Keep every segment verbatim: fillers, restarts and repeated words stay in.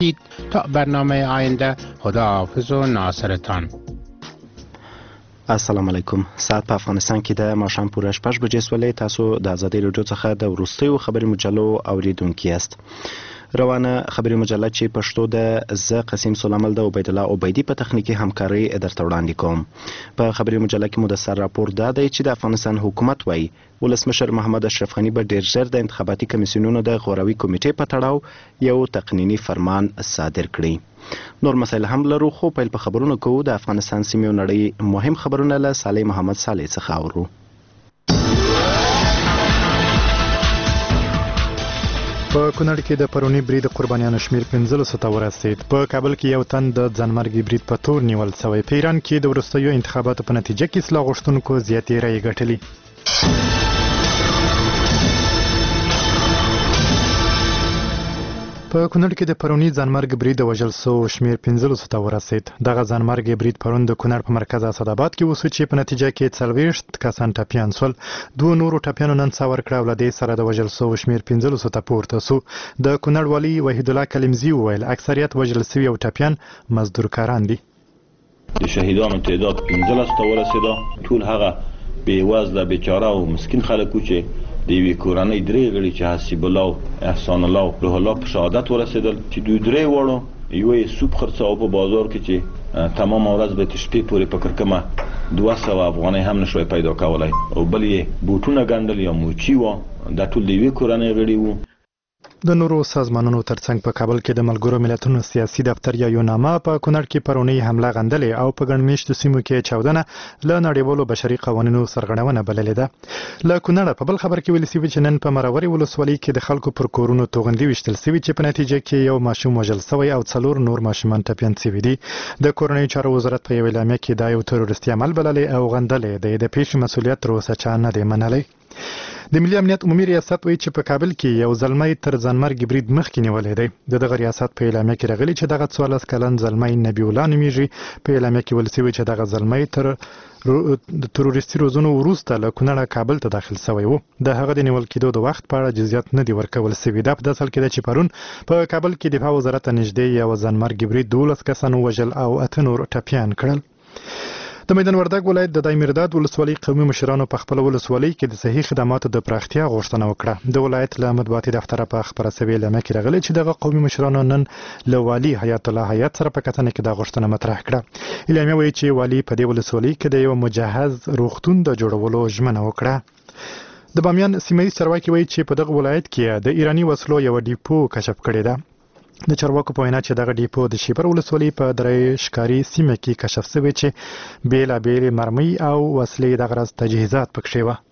تا برنامه آینده خداحافظ و ناصرتان. السلام علیکم. ساعت په افغانستان کې د ماښام پوره شپږ بجې سولې. تاسو د ازادۍ راډیو څخه د وروستیو خبري مجلو اوریدونکي یاست. روانه خبري مجله چې پښتو د ز قسیم سلامل د عبید الله عبیدی په تخنیکی همکاري درته وړاندې کوم. په خبري مجله کې مدثر راپور دا دی چې د افغانستان حکومت وایي ولسمشر محمد اشرف غنی به ډیر ژر د انتخاباتي کمیسیونونو د غوروي کمیټې په تړاو یو تقنینی فرمان صادر کړي. نور مسایل هم لرو، خو پیل په خبرونو کوو. د افغانستان سیمې او نړۍ مهم خبرونه له صالح محمد صالح څخه اورو. په کونړ کې د پرونی برید قربانیانو شمیر پنځلسو ته ورسید. په کابل کې یو تن د ځانمرګي برید په تور نیول شوی. په ایران کې د وروستیو انتخاباتو په نتیجه کې اصلاح غوښتونکو زیاتې رایې ګټلې. په کونړ کې د پرونی ځانمرګ برید وژل سو شمیر پنځلسو ته ورسید. دغه ځانمرګ برید پرون د کونړ په مرکز اسداباد کې وسو چې په نتیجه کې څلوېښت کسان ټپیان سول. دوه نورو ټپیانو نن ساه ورکړه او له دې سره د وژل سو شمیر پنځلسو ته پورته سو. د کونړ والي وحید الله کلمزي وویل اکثریت وژل سوي او ټپیان مزدور کاران دي. د شهیدانو تعداد پنځلس ته ورسېده. ټول هغه بېوزله بیچاره او مسکین خلک چې د یوې کورنۍ درې غړي چې حسیب الله، احسان الله او روح الله په شهادت ورسېدل، چې دوی درې واړو یو یې سوپ خرڅاوه په بازار کې چې تمام ورځ به تر شپې پورې په کرکمه دوه سوه افغانۍ هم نشوی پیدا کولی، او بل یې بوټونه ګنډل یا موچي وه. دا ټول د یوې کورنۍ غړي وو. د نورو سازمانونو ترڅنګ په کابل کې د ملګرو ملتونو سیاسي دفتر یا یوناما په کونړ کې پرونی حمله غندلې او په ګڼ میشتو سیمو کې چاودنه له نړیوالو بشري قوانینو سرغړونه بللې ده. له کونړ په بل خبر کې ویل شوي چې نن په مروري ولسوالۍ کې د خلکو پر کورونو توغندي ویشتل شوي چې په نتیجه کې یو ماشوم وژل شوی او څلور نور ماشومان ټپیان شوي دي. د کورنۍ چارو وزارت په یو اعلامیه کې دا یو تروریستي عمل بللې او غندلې دی. د پیښې مسؤلیت تر اوسه چا نه دی منلی. د ملي امنیت عمومي ریاست وایي چې په کابل کې یو زلمی تر ځانمرګي برید مخکې نیولی دی. د دغه ریاست په اعلامیه کې راغلي چې دغه څوارلس کلن زلمی نبی الله نومیږي. په اعلامیه کې ویل شوي چې دغه زلمی تر د تروریستي روزنو وروسته له کونړه کابل ته داخل شوی و. د هغه د نیول کېدو د وخت په اړه جزئیات نه دي ورکول شوي. دا په داسې حال کې ده چې پرون په کابل کې دفاع وزارت ته نږدې یو ځانمرګي برید دولس کسان ووژل او اته نور ټپیان کړل. د میدان وردګ ولایت د دایمیرداد ولسوالۍ قومي مشرانو په خپل ولسوالۍ کې د صحي خدماتو د پراختیا غوښتنه وکړه. د ولایت له مطبوعاتي دفتره په خبره شوې اعلامیه کې راغلي چې دغه قومي مشرانو نن له والي حیات الله حیات سره په کتنه کې دا غوښتنه مطرح کړه. اعلامیه وایي چې والي په دې ولسوالۍ کې د یو مجهز روغتون د جوړولو ژمنه وکړه. د بامیان سیمه ییز چارواکي وایي چې په دغه ولایت کې د ایراني وسلو یو ډیپو کشف کړی ده. د چارواکو په وینا چې دغه ډیپو د شیبر ولسوالۍ په درې ښکاري سیمه کې کشف شوی چې بېلابېلې مرمۍ او وسلې دغه راز تجهیزات پکښې وه.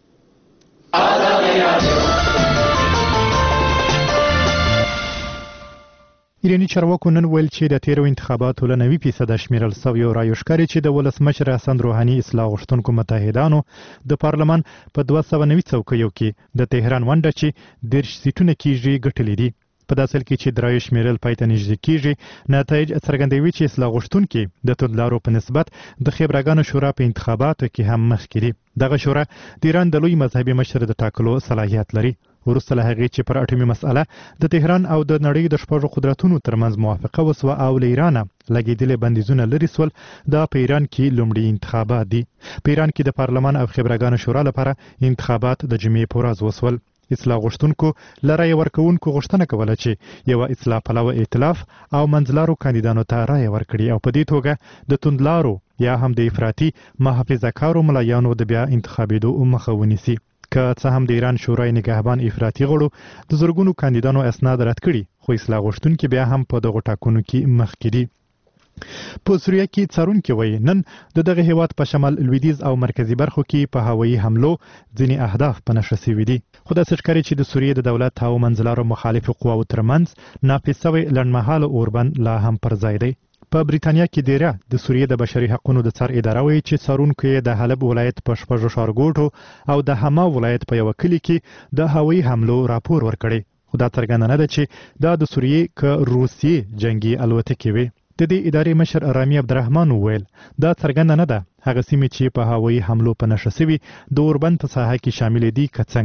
ایراني چارواکو نن ویل چې د تیرو انتخاباتو له نوي فیصده شمیرل شویو رایو ښکاري چې د ولسمشر حسن روحاني اصلاح غوښتونکو متحدانو د پارلمان په دوه سوه نوي څوکیو کې د تهران ونډه چې دېرش سیټونه کېږي ګټلې دي. په داسې حال کې چې د رایو شمیرل پای ته نږدې کېږي، نتایج څرګندوي چې اصلاح غوښتونکي د توندلارو په نسبت د خبرګانو شورا په انتخاباتو کې هم مخکې دي. دغه شورا د ایران د لوی مذهبي مشر د ټاکلو صلاحیت لري. وروسته له هغې چې پر اټومي مسأله د تهران او د نړۍ د شپږو قدرتونو ترمنځ موافقه وسوه او له ایرانه لګېدلې بندیزونه لرې سول، دا په ایران کې لومړي انتخابات دي. په ایران کې د پارلمان او خبرګانو شورا لپاره انتخابات د جمعې په ورځ وسول. اصلاح غوښتونکو له رایې ورکوونکو غوښتنه کوله چې یوه اصلاح پلوه ائتلاف او منځلارو کاندیدانو ته رایه ورکړي او په دې توګه د توندلارو یا هم د افراطي محافظه کارو ملایانو د بیا انتخابېدو مخه ونیسي. که څه هم د ایران شورای نگهبان افراطي غړو د زرګونو کاندیدانو اسناد رد کړي، خو اصلاح غوښتونکي بیا هم په دغو ټاکنو کې مخکې دي. په سوریه کې څارونکي وایي نن د دغه هیواد په شمال لویدیځ او مرکزي برخو کې په هوایي حملو ځینې اهداف په نښه شوي دي. خو داسې ښکاري چې د سوریې د دولت او منځلارو مخالفو قواو ترمنځ نافذ شوی لنډمهاله اوربند لا هم پر ځای دی. په بریتانیا کې ډیره د سوریې د بشري حقوقو د څار اداره وایي چې څارونکو یې د حلب ولایت په شپږو ښارګوټو او د حما ولایت په یوه کلي کې د هوایي حملو راپور ورکړی. خو دا څرګنده نه ده چې دا د سوریې که روسیې جنگي الوتکې وي. د دې ادارې مشر رامي عبدالرحمن وویل دا څرګنده نه ده هغه سیمې چې په هوایي حملو په نښه شوي د اوربند په ساحه کې شاملې دي که څنګه.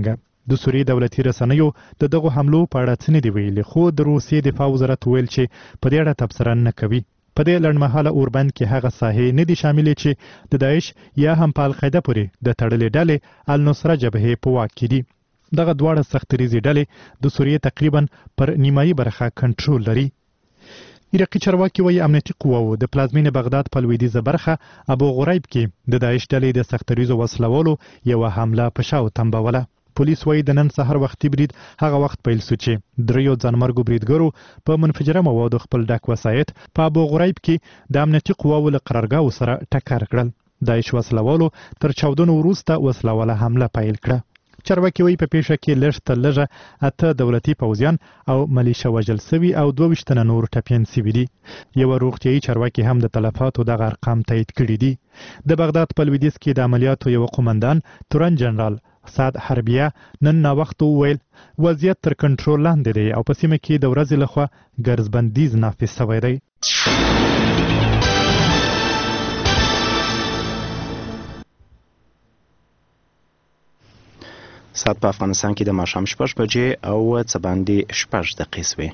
د سوریې دولتي رسنیو د دغو حملو په اړه څه نه دي ویلي، خو د روسیې دفاع وزارت ویل چې په دې اړه تبصره نه کوي. په دې لنډمهاله اوربند کې هغه ساحې نه دي شاملې چې د داعش یا هم په القاعده پورې د تړلې ډلې النصره جبهې په واک کې دي. دغه دواړه سختریزې ډلې د سوریې تقریبا پر نیمایي برخه کنټرول لري. عراقي چارواکي وایي امنیتي قواو د پلازمینې بغداد په لویدیځه برخه ابو غریب کې د داعش ډلې د سختریزو وسلوالو یوه حمله په شا وتمبوله. پولیس وایي د نن سهار وختي برید هغه وخت پیل شو چې دریو ځانمرګو بریدګرو په منفجره موادو خپل ډک وسایط په ابو غریب کې د امنیتي قواو له قرارګاو سره ټکر کړل. داعش وسلوالو تر چاودنو وروسته وسلواله حمله پیل کړه. چارواکي وایي په پیښه کې لږ تر لږه اته دولتي پوځیان او ملیشه وژل سوي او دوه ویشت تنه نور ټپیان سوي دي. یوه روغتیایي چارواکي هم د تلفاتو دغه ارقام تایید کړي دي. د بغداد په لویدیځ کې د عملیاتو یو قومندان تورن جنرال سعد حربیه نن ناوخته وویل وضعیت تر کنټرول لاندې دی او په سیمه کې د ورځې لخوا ګرځبندیز نافذ شوی دی. ساعت په افغانستان کې د ماښام شپږ بجې او څه باندې شپږ دقیقې شوې.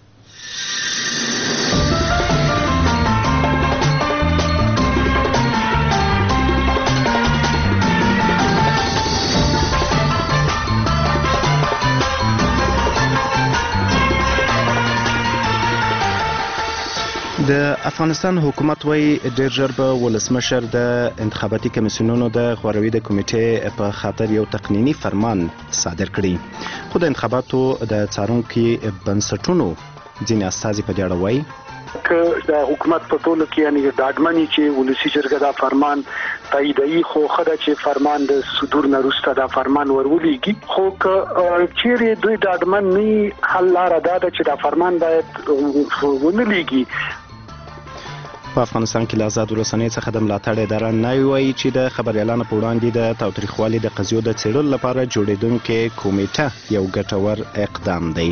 د افغانستان حکومت وایي ډېر ژر به ولسمشر د انتخاباتي کمیسیونونو د غوروي د کمیټې په خاطر یو تقنیني فرمان صادر کړي، خو د انتخاباتو د څارونکي بنسټونو ځینې استازي په دې اړه وایي که د حکومت په ټولو کې یعنی ډاډمنې چې ولسی جرګه دا فرمان تاییدوي، خو خدای چې فرمان د صدور نه وروسته دا فرمان ورولېږي، خو که چیرې دوی ډاډمن نه حل لاره دا ده چې دا فرمان باید ونه لیږي. په افغانستان کې له آزادو رسنیو څخه د ملاتړ اداره نه وایي چې د خبریالانو په وړاندې د تاوتریخوالي د قضیو د څېړلو لپاره جوړېدونکې کمیټه یو ګټور اقدام دی.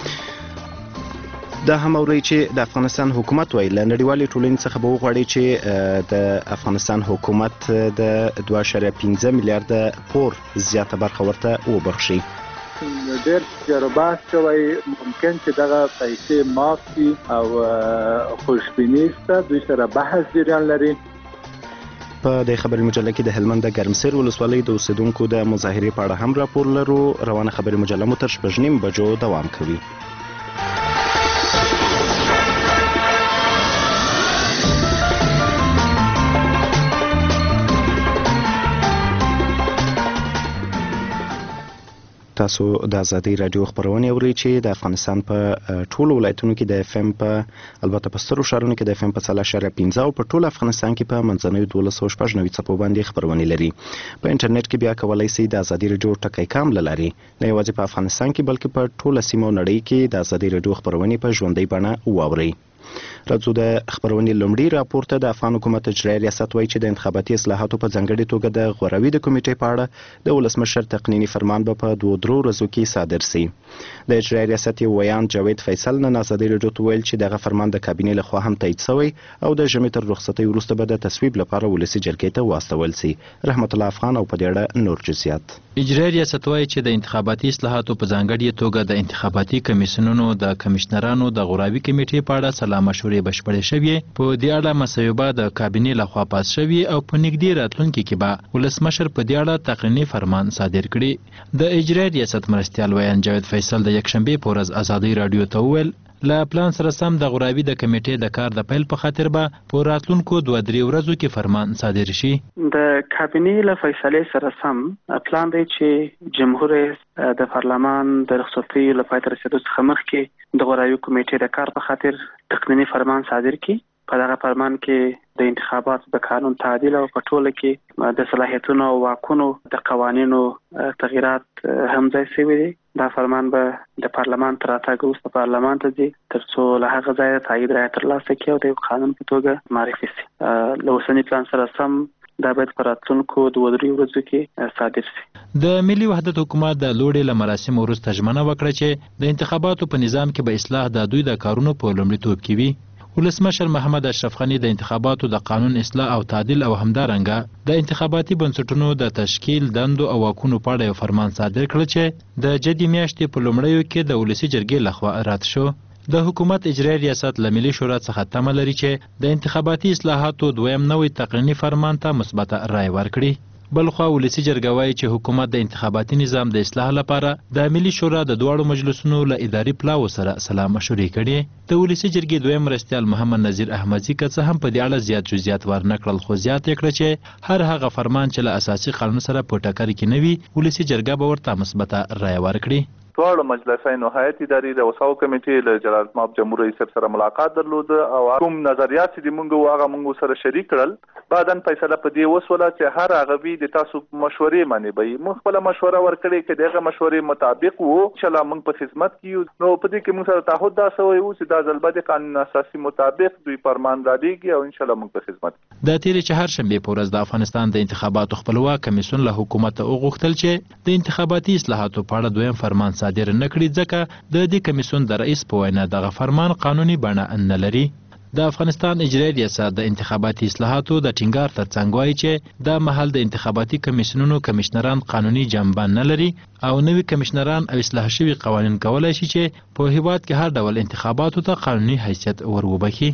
دا هم اورئ چې د افغانستان حکومت وایي له نړیوالې ټولنې څخه به وغواړي چې د افغانستان حکومت د دوه اعشاریه پنځه میلیارده پور زیاته برخه ورته وبخښي. ډېر جربات شوی ممکن چې دغه پیسې معاف شي او خوشبیني شته، دوی سره بحث جریان لري. په دې خبري مجله کې د هلمند د ګرمسیر ولسوالۍ د اوسیدونکو د مظاهرې په اړه هم راپور لرو. روانه خبري مجله مو تر شپږ نیم بجو دوام کوي. تاسو د ازادي رادیو خبرونه اورئ چې د افغانستان په ټولو ولایتونو کې د اف ام په البته په سترو ښارونو کې د اف ام په څلور اعشاریه پنځه او په ټول افغانستان کې په منځنیو دولس سوه شپږ نوي څپو باندې خبرونه لري. په انټرنیټ کې بیا کولای شئ د ازادي رادیو ټکی کام لري نه یوازې په افغانستان کې بلکې په ټوله سیمه او نړۍ کې د ازادي رادیو خبرونه په ژوندۍ بڼه واورئ. راځو د خبرونې لومړي راپور ته. د افغان حکومت اجرایي ریاست وایي چې د انتخاباتي اصلاحاتو په ځانګړې توګه د غوروي د کمیټې په اړه د ولسمشر تقنیني فرمان به په دوه درو ورځو کې صادر شي. د اجرایي ریاست یو ویان جاوید فیصل نن ازادي رادیو ته ویل چې دغه فرمان د کابینې لخوا هم تایید شوی او د ژمي تر رخصتۍ وروسته به د تصویب لپاره ولسي جرګې ته واستول شي. رحمت الله افغان او په دې اړه نور جزئیات. اجرایي ریاست وایي چې د انتخاباتي اصلاحاتو په ځانګړې توګه د انتخاباتي کمیسیونونو د کمشنرانو د غوروي کمیټې په اړه سلا مشورې بشپړې شوې. په دې اړه مصوبه د کابینې لخوا پاس شوې او په نږدې راتلونکي کې به ولسمشر په دې اړه تقنیني فرمان صادر کړي. د اجرایي ریاست مرستیال ویان جاوید فیصل د یکشنبې په ورځ ازادي رادیو ته وویل له پلان سره سم د غوراوي د کمیټې د کار د پیل په خاطر به په راتلونکو دوه درې ورځو کې فرمان صادر شي. د کابینې له فیصلې سره سم پلان دی چې جمهور رئیس د پارلمان د رخصتۍ له پای ته رسېدو څخه مخکې د غوراوي کمیټې د کار په خاطر تقنیني فرمان صادر کړي. په دغه فرمان کې د انتخاباتو د قانون تعدیل او په ټوله کې د صلاحیتونو او واکونو د قوانینو تغییرات هم ځای شوي دي. دا فرمان به د پارلمان تر راتګ وروسته پارلمان ته ځي تر څو له هغه ځایه تایید رایه ترلاسه کړي او د قانون په توګه معرفي شي. له اوسني پلان سره سم دا باید په راتلونکو دوه درې ورځو کې صادر شي. د ملي وحدت حکومت د لوړې له مراسمو وروسته ژمنه وکړه چې د انتخاباتو په نظام کې به اصلاح د دوی د کارونو په لومړیتوب کې وي. ولسمشر محمد اشرف غنی د انتخاباتو د قانون اصلاح او تعدیل او همدارنګه د انتخاباتي بنسټونو د تشکیل دندو او واکونو په اړه یو فرمان صادر کړ چې د جدي میاشتې په لومړیو کې د ولسی جرګې لخوا رد شو. د حکومت اجرایي ریاست له ملي شورا څخه تمه لري چې د انتخاباتي اصلاحاتو دویم نوی تقنیني فرمان ته مثبت رای ورکړي. بلخوا ولسی جرګه وایي چې حکومت د انتخاباتي نظام د اصلاح لپاره د ملي شورا د دواړو مجلسونو له اداري پلاوو سره سلا مشورې کړي. د ولسی جرګې دویم مرستیال محمد نذیر احمدزي که څه هم په دې اړه زیات جزئیات ورنکړل، خو زیات یې کړه چې هر هغه فرمان چې له اساسي قانون سره په ټکر کې نه وي ولسی جرګه به ورته مثبت رای ورکړي. دواړو مجلسینو هیئت اداري د وساو کمیټې له جلال ماب جمهور رئیس سره ملاقات درلود او کوم نظریات چې موږ هغه موږ سره شریک کړل. بعدن فیصله په دې وسوله چې هر هغه وی د تاسو مشورې معنی به موږ خپل مشوره ورکړي چې دغه مشورې مطابق وو چې لا موږ په خدمت کیو. نو په دې کې موږ سره تعهد دا سوی وو چې د ځلبد قانون اساسي مطابق دوی فرمان را دیږي او ان شاء الله موږ په خدمت. د تیر چهار شنبه په ورځ د افغانستان د انتخاباتو خپلواک کمیسیون له حکومت وغوښتل چې د انتخاباتي اصلاحاتو په اړه دویم فرمان صادر نه کړي، ځکه د دې کمیسیون د رئیس په وینا دغه فرمان قانوني بڼه نه لري. د افغانستان اجرایي ریاست د انتخاباتي اصلاحاتو د ټینګار ترڅنګ وایي چې د محل د انتخاباتي کمیسیونونو کمشنران قانوني جنبه نه لري او نوي کمشنران او اصلاح شوي قوانین کولای شي چې په هیواد کې هر ډول انتخاباتو ته قانوني حیثیت وروبخي.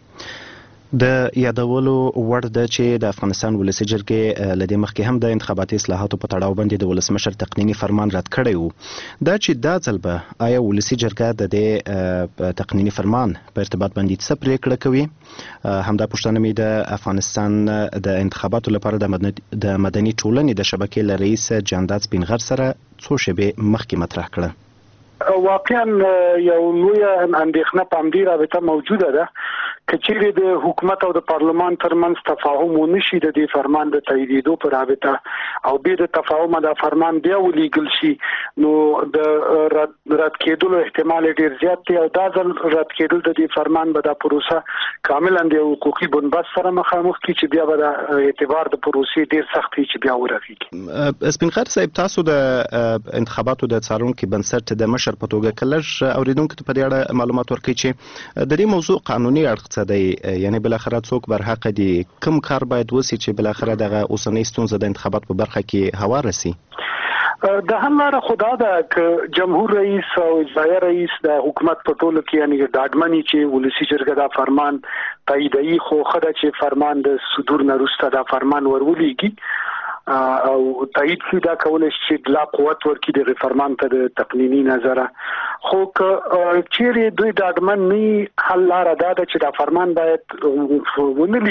د یادولو وړ ده چې د افغانستان ولسی جرګې له دې مخکې هم د انتخاباتي اصلاحاتو په تړاو باندې د ولسمشر تقنیني فرمان رد کړی و. دا چې دا ځل به آیا ولسی جرګه د دې تقنیني فرمان په ارتباط باندې څه پریکړه کوي؟ همدا پوښتنه مې د افغانستان د انتخاباتو لپاره د مدني ټولنې د شبکې له رئیس جانداد سپینغر سره څو شېبې مخکې مطرح کړه. واقعا یو لویه اندېښنه په همدې رابطه موجوده ده که چیرې د حکومت او د پارلمان ترمنځ تفاهم ونه شي د دې فرمان د تاییدېدو په رابطه او بیا د تفاهم د فرمان بیا ولیږل شي، نو د رد, رد کېدلو احتمال ډېر زیات دی او دا ځل رد کېدل د دې فرمان به دا پروسه کاملا د حقوقي بنبست سره مخامخ کړي چې بیا به د اعتبار د پروسې ډېر سخت وي چې بیا ورغېږي. سپینغر صاحب، تاسو د انتخاباتو د څارونکي بنسټ د مشر په توګه کله اوریدونکو ته په دې اړه معلومات ورکړي چې د دې موضوع قانوني اړخ څه دی؟ یعنی بل اخر څوک برحق دي، کوم کار باید وسی چې بل اخر دغه اوسنۍ ستونزه د انتخابات په برخه کې هوار شي؟ د هم لاره خدا ده چې جمهور رئیس او اجرایي رئیس د حکومت په ټولو کې یعنی ډاډمنې چې ولسی جرګه دا فرمان تاییدوي، خو خدای چې فرمان د صدور نه وروسته دا فرمان ورولېږي او تایید کړي دا کولای شي چې لا قوت ورکړي د فرمان ته د تقنیني نظره. خو که چیرې دوی ډاډمن نه حل لاره دا ده چې دا فرمان باید ونه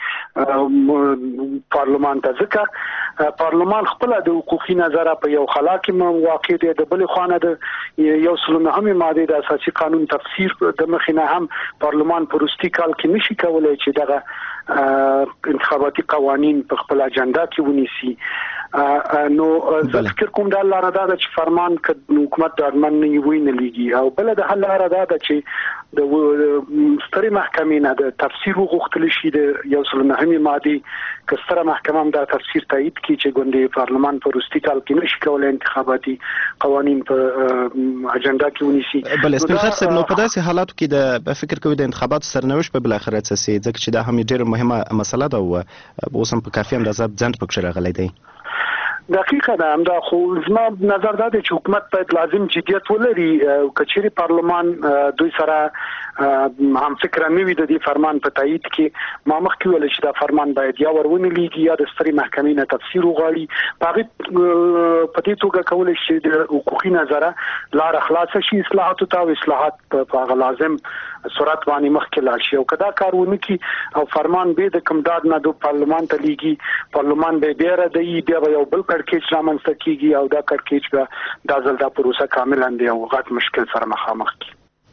لیږي پارلمان ته، ځکه پارلمان خپل د حقوقي نظره په یو خلا کې واقع دی. د بل خوانه د یو سل نهمې ماده د اساسي قانون تفسیر د مخینه هم پارلمان په وروستي کال کې نشي کولای چې دغه انتخاباتي قوانین په خپل اجنډا کې ونیسي. نو زه فکر کوم دا لاره دا ده چې فرمان ک حکومت ډاډمن نه وي نه لیږي او بل د حل لاره دا ده چې د سترې محکمې نه د تفسیر وغوښتل شي د یو سل نهمې ماده که ستره محکمه هم دا تفسیر تایید کړي چې ګوندې پارلمان په وروستي کال کې نشي کولای انتخاباتي قوانین په اجنډا کې ونیسي. بل سپینغر صاحب، نو په داسې حالاتو کې د فکر کوي د انتخاباتو سرنوشت په بل اخر څه سي، ځکه چې دا هم ډېر مهمه مسله ده او اوس هم په کافي اندازه ځند پکې راغلی دی. دقیقه ده، همدا خو زما نظر دا دی چې حکومت باید لازم جدیت ولري. کچېرې پارلمان دوی سره هم فکر نه وي د دې فرمان په تایید کې، ما مخکې ویل چې دا فرمان باید یا ورونه لیږي یا د سترې محکمې نه تفسیر وغواړي. په هغې په دې توګه کولی شي د حقوقي نظره لاره خلاصه شي اصلاحاتو ته او اصلاحات په هغه لازم سرعت باندې مخکې لاړ شي. او که دا کار ونه کړي او فرمان بیا د کمداد نه د پارلمان ته لیږي، پارلمان به بیا ردوي، بیا به یو بل کړکېچ رامنځته کېږي او دا کړکېچ به دا ځل دا پروسه کاملا دی او غټ مشکل سره مخامخ کړي.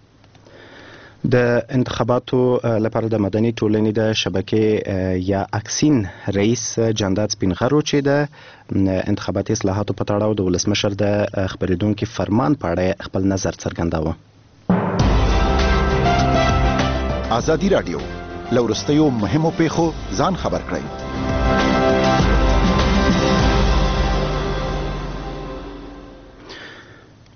د انتخاباتو لپاره د مدني ټولنې د شبکې یا اکسین رئیس جانداد سپینغر چې د انتخاباتي اصلاحاتو په تړاو د ولسمشر د خبرېدونکي فرمان په اړه خپل نظر څرګنداوه. ازادي راډیو له وروستیو مهمو پیښو ځان خبر کړئ.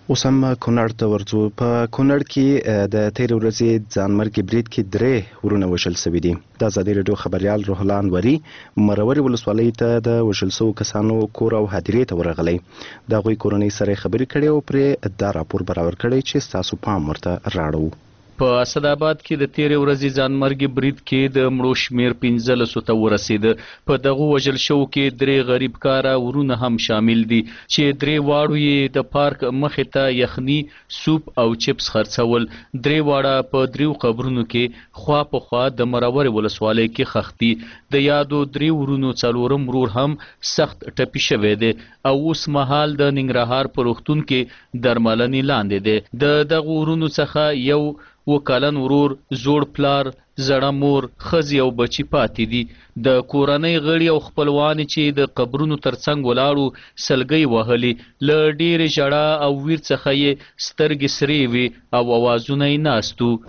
اوس هم کونړ ته ورځو. په کونړ کې د تېرې ورځې ځانمرګي برید کې درې ورونه وژل شوي دي. د ازادي راډیو خبریال روح الله انوري مروري ولسوالۍ ته د وژل شوو کسانو کور او هدیرې ته ورغلی. د هغوی کورنۍ سره خبرې کړې او پرې دا راپور برابر کړی چې ستاسو پام ورته راړو. په اسداباد کې د تیرې ورځې ځانمرګي برید کې د مړو شمیر پنځلسو ته ورسېده. په دغه وژل شوو کې درې غریب کاره ورونه هم شامل دي چې درې واړو یې د پارک مخې ته یخني سوپ او چپس خرڅول. درې واړه په دریو قبرونو کې خوا په خوا د مرورې ولسوالۍ کې خښ دي. د یادو درې ورونو څلورم ورور هم سخت ټپي شوی دی او اوس مهال د ننګرهار په روغتون کې درملنې لاندې دی. د دغه ورونو څخه یو وکالن ورور، زوړ پلار، زړه مور، ښځې او بچي پاتې دي. د کورنۍ غړي او خپلوانې چې د قبرونو ترڅنګ ولاړو سلګۍ وهلې. له ډېرې ژړا او ویر څخه یې سترګې سرې وې او اوازونه یې ناست وو.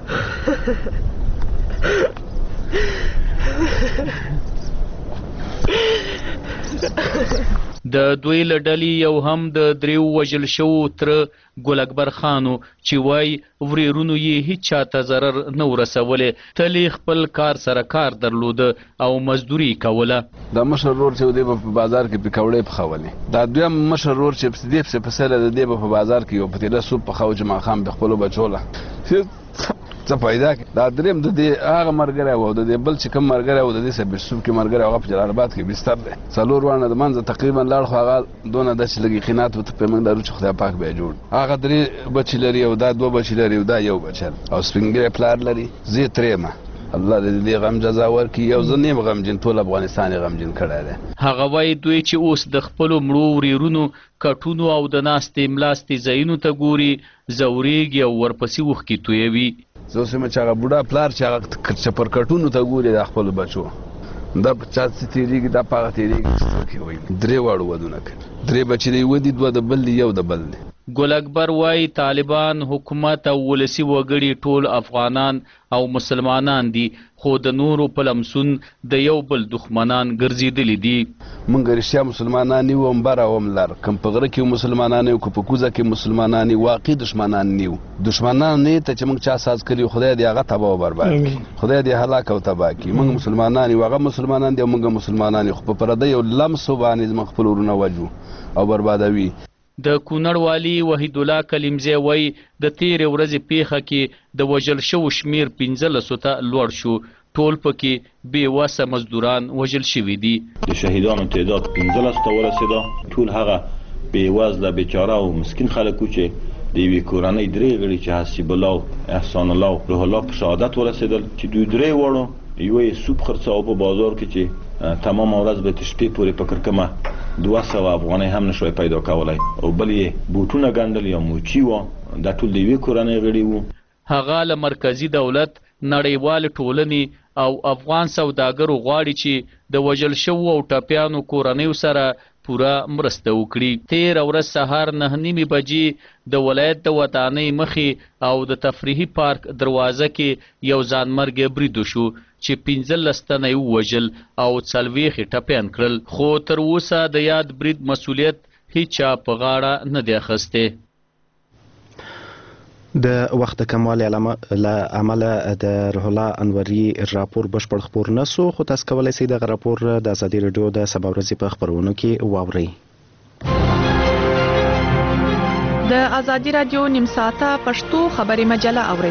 د دوی له ډلې یو هم د دریو وژل شوو تره ګل اکبر خانو چې وای ورېرونو یې هیڅ چاته ضرر نه ورسولی. تل خپل کار سره کار درلوده او مزدوري کوله. دا مشر ورور چې دی په بازار کې پکوړې پخولې. دا دویم مشر ورور چې په دې پسې پسې د دې په بازار کې یو پتیله سوپ پخاو چې ماښام د خپلو بچو له څه پیدا کړي. دا دریم د دې هغه ملګری و او د دې بل چې کوم ملګری و د دې سره بیرسوب کې ملګری هغه په جلال آباد کې بستر دی. څلور واړه د منځه تقریبا لاړ خو هغه دونه داسې لږ یقینات ورته په موږ لرو چې خدای پاک به یې جوړ. هغه درې بچي لري او دا دوه بچي لري او دا یو بچی او سپین ږیری پلار لري. زه یې ترې یم. الله دې دې غم جزا ورکړي. یو زه نیم غمجن ټول افغانستان یې غمجن کړی دی. هغه وایي دوی چې اوس د خپلو مړو ورېرونو کټونو او د ناستې ملاستې ځایونو ته ګوري، ځورېږي او ورپسې اوښکې تویوي. زه اوس یم چې هغه بوډا پلار چې هغه چپرکټونو ته ګوري د خپلو بچو دا په چا څه تېرېږي دا په هغه تېرېږي چې څوک یې وایي. درې واړو ودونه کوي. درې بچي د یوه دي، دوه د بل دي، یو د بل دی. ګل اکبر وایي طالبان، حکومت او ولسي وګړي ټول افغانان او مسلمانان دي خو د نورو په لمسون د یو بل دښمنان ګرځېدلي دي. موږ رښتیا مسلمانان یو هم بره او هم لر. کم په غره کې مسلمانان یو، که په کوزه کې مسلمانان یو، واقعي دښمنان نه یو. دښمنان نه ته چې موږ چا ساز کړي خدای دې هغه تباه او برباد کړي. خدای دې هلاک او تباه کړي. موږ مسلمانان یو، هغه مسلمانان دي او موږ مسلمانان یو، خو په پردیو لمسو باندې زموږ خپل ورونه وجو او بربادوي. د کونړ والي وحید الله کلیمزی وایي د تیرې ورځې پیښه کې د وژل شوو شمیر پنځلسو ته لوړ شو. ټول پکې بې وسه مزدوران وژل شوي دي. د شهیدانو تعداد پنځلسو ته ورسېده. ټول هغه بې وزله بېچاره او مسکین خلک وو چې د یوې کورنۍ درې غړي چې حسیب الله، احسان الله، روح الله په شهادت ورسېدل چې دوی درې واړو یوه یې سوپ خرڅاوه په بازار کې چې تمام ورځ به تر شپې پورې په کرکمه دوه سوه افغانۍ هم نشوی پیدا کولی او بل یې بوټونه ګنډل یا موچي وه. دا ټول د یوې کورنۍ غړي وو. هغه له مرکزي دولت، نړیوال ټولنې او افغان سوداګرو غواړي چې د وژل شوو او ټپیانو کورنیو سره پوره مرسته وکړي. تېره ورځ سهار نهه نیمې بجې د ولایت د ودانۍ مخې او د تفریحي پارک دروازه کې یو ځانمرګی برید وشو چې پنځلس تنه یې ووژل او څلوېښت یې ټپیان کړل. خو تر اوسه د یاد برید مسؤلیت هیچا په غاړه نه دی اخیستی. د وخت کموالي له امله د روح الله انوري راپور بشپړ خپور نه سو، خو تاسو کولی شئ دغه راپور د ازادي راډیو د سبا ورځې په خپرونو کې واورئ. د ازادي راډیو نیم ساعته پښتو خبري مجله اورئ.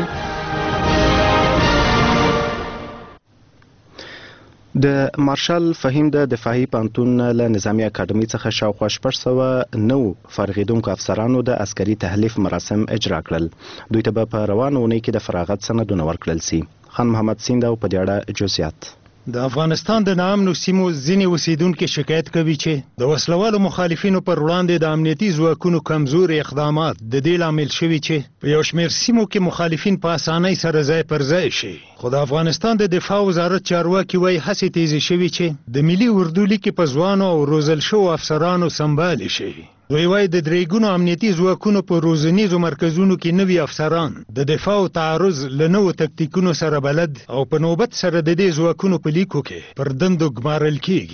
د مارشال فهیم د دفاعي پوهنتون له نظامي اکاډمۍ څخه شاوخوا شپږ سوه نو فارغېدونکو افسرانو د عسکري تحلیف مراسم اجرا کړل. دوی ته به په روانه اونۍ کې د فراغت سندونه ورکړل سي. خان محمد سیند او په دې اړه جزئیات. د افغانستان د ناامنو سیمو ځینې اوسیدونکي شکایت کوي چې د وسلوالو مخالفینو پر وړاندې د امنیتي ځواکونو کمزوري اقدامات د دې لامل شوي چې په یو شمېر سیمو کې مخالفین په اسانۍ سره ځای پر ځای شي. خو د افغانستان د دفاع وزارت چارواکي وایي هڅې تیزې شوي چې د ملي اردو لیکې په ځوانو او روزل شوو افسرانو سمبالې شي. دوی وایي د درېګونو امنیتي ځواکونو په روزنیزو مرکزونو کې نوي افسران د دفاع او تعرض له نوو تکتیکونو سره بلد او په نوبت سره د دې ځواکونو په لیکو کې پر دندو ګمارل کیږي.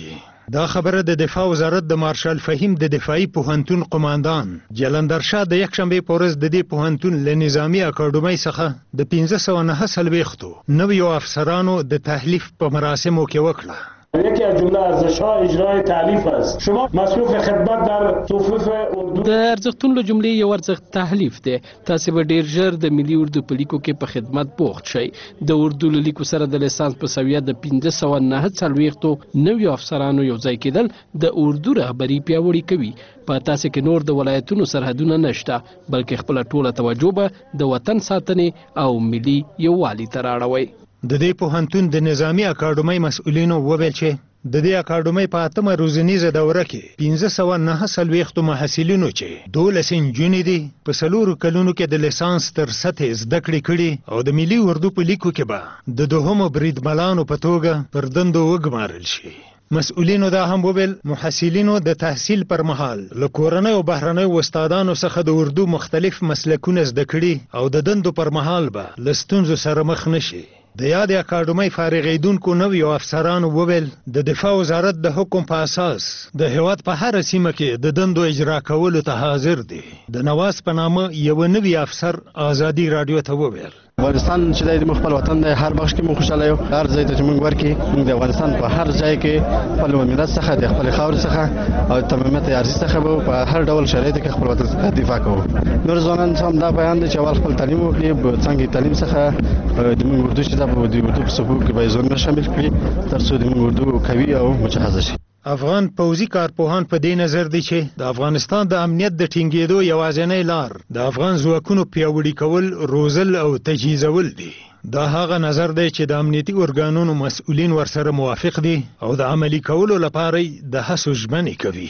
دا خبره د دفاع وزارت د مارشال فهیم د دفاعي پوهنتون قماندان جلندر شاه د یکشنبه په ورځ د دې پوهنتون له نظامی اکاډمۍ څخه د پنځه سوه نهه څلوېښتو نویو افسرانو د تحلیف په مراسمو کې وکړه. یکی از جمله ارزش‌های اجرای تحلیف است. شما مصروف خدمت در صفوف اردو. د ارزښتونو جملې یو ارزښت تحلیف دی. تاسو به ډیر ژر د ملي اردو په لیکو کې په خدمت بوخت شئ. د اردو لیکو سره د لیسانس په سویه د پنځه سوه نهه څلوېښتو نویو افسرانو یو ځای کېدل د اردو رهبري پیاوړې کوي. په تاسو کې نور د ولایتونو سرحدونه نشته، بلکې خپل ټوله توجه به د وطن ساتنې او ملي یووالي ته راړوي. د دې پوهنتون د نظامی اکاډمۍ مسؤلینو وویل چې د دې اکاډمۍ په اتمه روزنیزه دوره کې پنځه سوه نهه څلوېښتو محصلینو چې دولس نجونې دي په څلورو کلونو کې د لیسانس تر سطحې زده کړې کړي او د ملي اردو په لیکو کې به د دوهمو بریدملانو په توګه پر دندو وګمارل شي. مسؤلینو دا هم وویل محصلینو د تحصیل پر مهال له کورنۍ او بهرنۍ استادانو څخه د اردو مختلف مسلکونه زده کړي او د دندو پر مهال به له ستونزو سره مخ نشي. د یاد اکاډمۍ فارغېدونکو نویو افسرانو وویل د دفاع وزارت د حکم په اساس د هیواد په هر سیمه کې د دندو اجرا کولو ته حاضر دی. د نواز په نامه یو نوی افسر آزادي رادیو ته وویل افغانستان چې د خپل وطن د هر بخش کې مونږ خوشاله یو. هر ځای ته چې مونږ ورکی مونږ د افغانستان په هر ځای کې خپل ملت څخه د خپل خاور څخه او تمامیت ارزښت څخه به په هر ډول شرایطو کې خپل وطن څخه دفاع کوو. نور ځوانان هم دا بیان دي چې اول خپل تعلیم وکړي، څنګه تعلیم څخه د مونږ اردو چې د اردو په صفوف کې به ځان شامل کړي تر څو د مونږ اردو قوي او مجهز شي. افغان پوځي کارپوهان په دې نظر دي چې د افغانستان د امنیت د ټینګېدو یوازینی لار د افغان ځواکونو پیاوړي کول، روزل او تجهیزول دي. دا هغه نظر دی چې د امنیتي ارګانونو مسؤلین ورسره موافق دي او د عملي کولو لپاره د هڅو ژمنې کوي.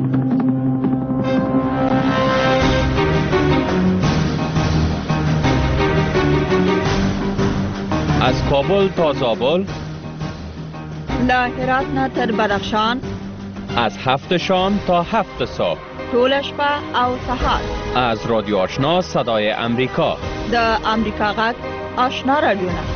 از کابل تا زابل، له هرات نه تر بدخشان، از هفت شام تا هفت صبح، ټول شپه او سهار، از رادیو آشنا صدای امریکا، د امریکا غږ آشنا رادیو نه.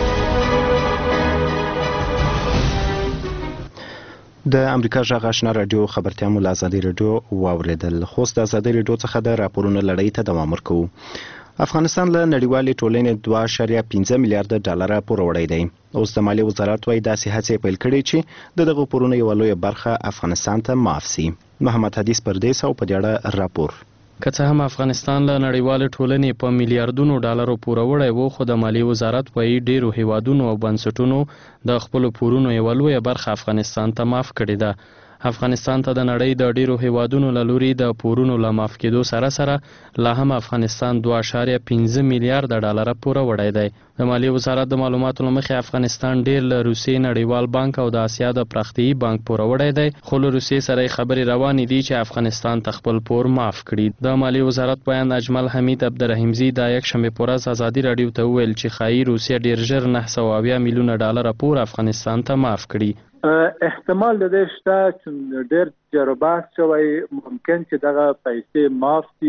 د امریکا غږ آشنا رادیو خبرتیا مو له ازادي رادیو واوریدل. خوست د ازادي رادیو څخه د راپورونو لړۍ ته دوام ورکوو. افغانستان له نړیوالې ټولنې دوه اعشاریه پنځه میلیارډ ډالره پور وړی دی. اوس د مالیې وزارت وايي داسې هڅې پیل کړي چې د دغو پورونو یوه لویه برخه افغانستان ته معاف سي. محمد حدیث پردیس او په دې اړه راپور. که څه هم افغانستان له نړیوالې ټولنې په میلیارډونو ډالرو پور وړی وو، خو د مالیې وزارت وايي ډیرو هیوادونو او بنسټونو د خپلو پورونو یوه لویه برخه افغانستان ته معاف کړې ده. افغانستان ته د نړۍ د ډیرو هیوادونو له لوري د پورونو له معاف کېدو سره سره لا هم افغانستان دوه اعشاریه پنځه میلیارډ ډالره پور وړی دی. د مالیې وزارت د معلوماتو له مخې افغانستان ډیر له روسیې نړیوال بانک او د اسیا د پراختیایي بانک پور وړی دی، خو له روسیې سره خبرې روانې دي چې افغانستان ته خپل پور معاف کړي. د مالیې وزارت بیان اجمل حمید عبدالرحیمزي د یکشنبې په ورځ ازادي رادیو ته وویل چې ښایي روسیه ډیر ژر نه سوه اویا میلیونه ډالره پور افغانستان ته معاف کړي. احتمال د دې شته چې ډېر جربات شوی ممکن چې دغه پیسې معاف شي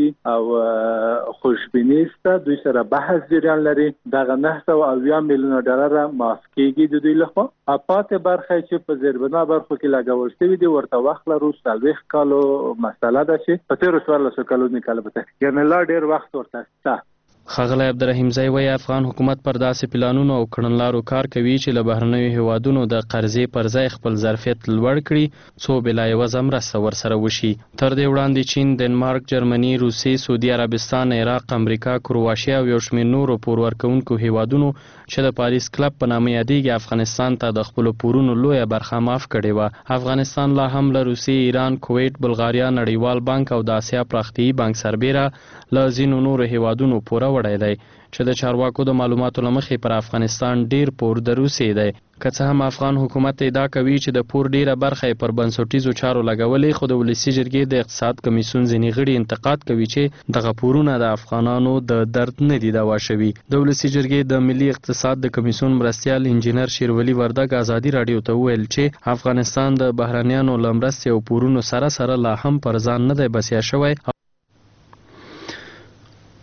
او خوشبیني شته. دوی سره بحث جریان لري دغه نه سوه اویا میلیونه ډالره معاف کېږي د دوی لخوا. پاتې برخه چې په زیربنا برخو کې لګول شوي دي ورته وخت لرو څلوېښت کالو مسله ده چې په تېرو څوارلسو کلونو کې البته یعنې لا ډېر وخت ورته شته. ښاغلی عبدالرحیمزی وایي افغان حکومت پر داسې پلانونو او کړنلارو کار کوي چې له بهرنیو هیوادونو د قرضې پر ځای خپل ظرفیت لوړ کړي څو بلا عوضه مرسته ورسره وشي. تر دې وړاندې چین، ډنمارک، جرمني، روسیې، سعودي عربستان، عراق، امریکا، کرواشیا او یو شمېر نورو پور ورکوونکو هیوادونو چې د پاریس کلب په نامه یادېږي افغانستان ته د خپلو پورونو لویه برخه معاف کړې وه. افغانستان لا هم له روسیې، ایران، کویت، بلغاریا، نړیوال بانک او د اسیا پراختیایي بانک سربیره له ځینو نورو هیوادونو پوره وړی دی چې د چارواکو د معلوماتو له مخې پر افغانستان ډیر پور د روسیې دی. که څه هم افغان حکومت ادعا کوي چې د پور ډیره برخه پر بنسټیزو چارو لګولې، خو د ولسي جرګې د اقتصاد کمیسیون ځینې غړي انتقاد کوي چې دغه پورونه د افغانانو د درد نه دي دوا شوي. د ولسي جرګې د ملي اقتصاد د کمیسیون مرستیال انجینر شیرولی وردګ ازادي رادیو ته وویل چې افغانستان د بهرنیانو له مرستې او پورونو سره سره لا هم پر ځان نه دی بسیا شوی.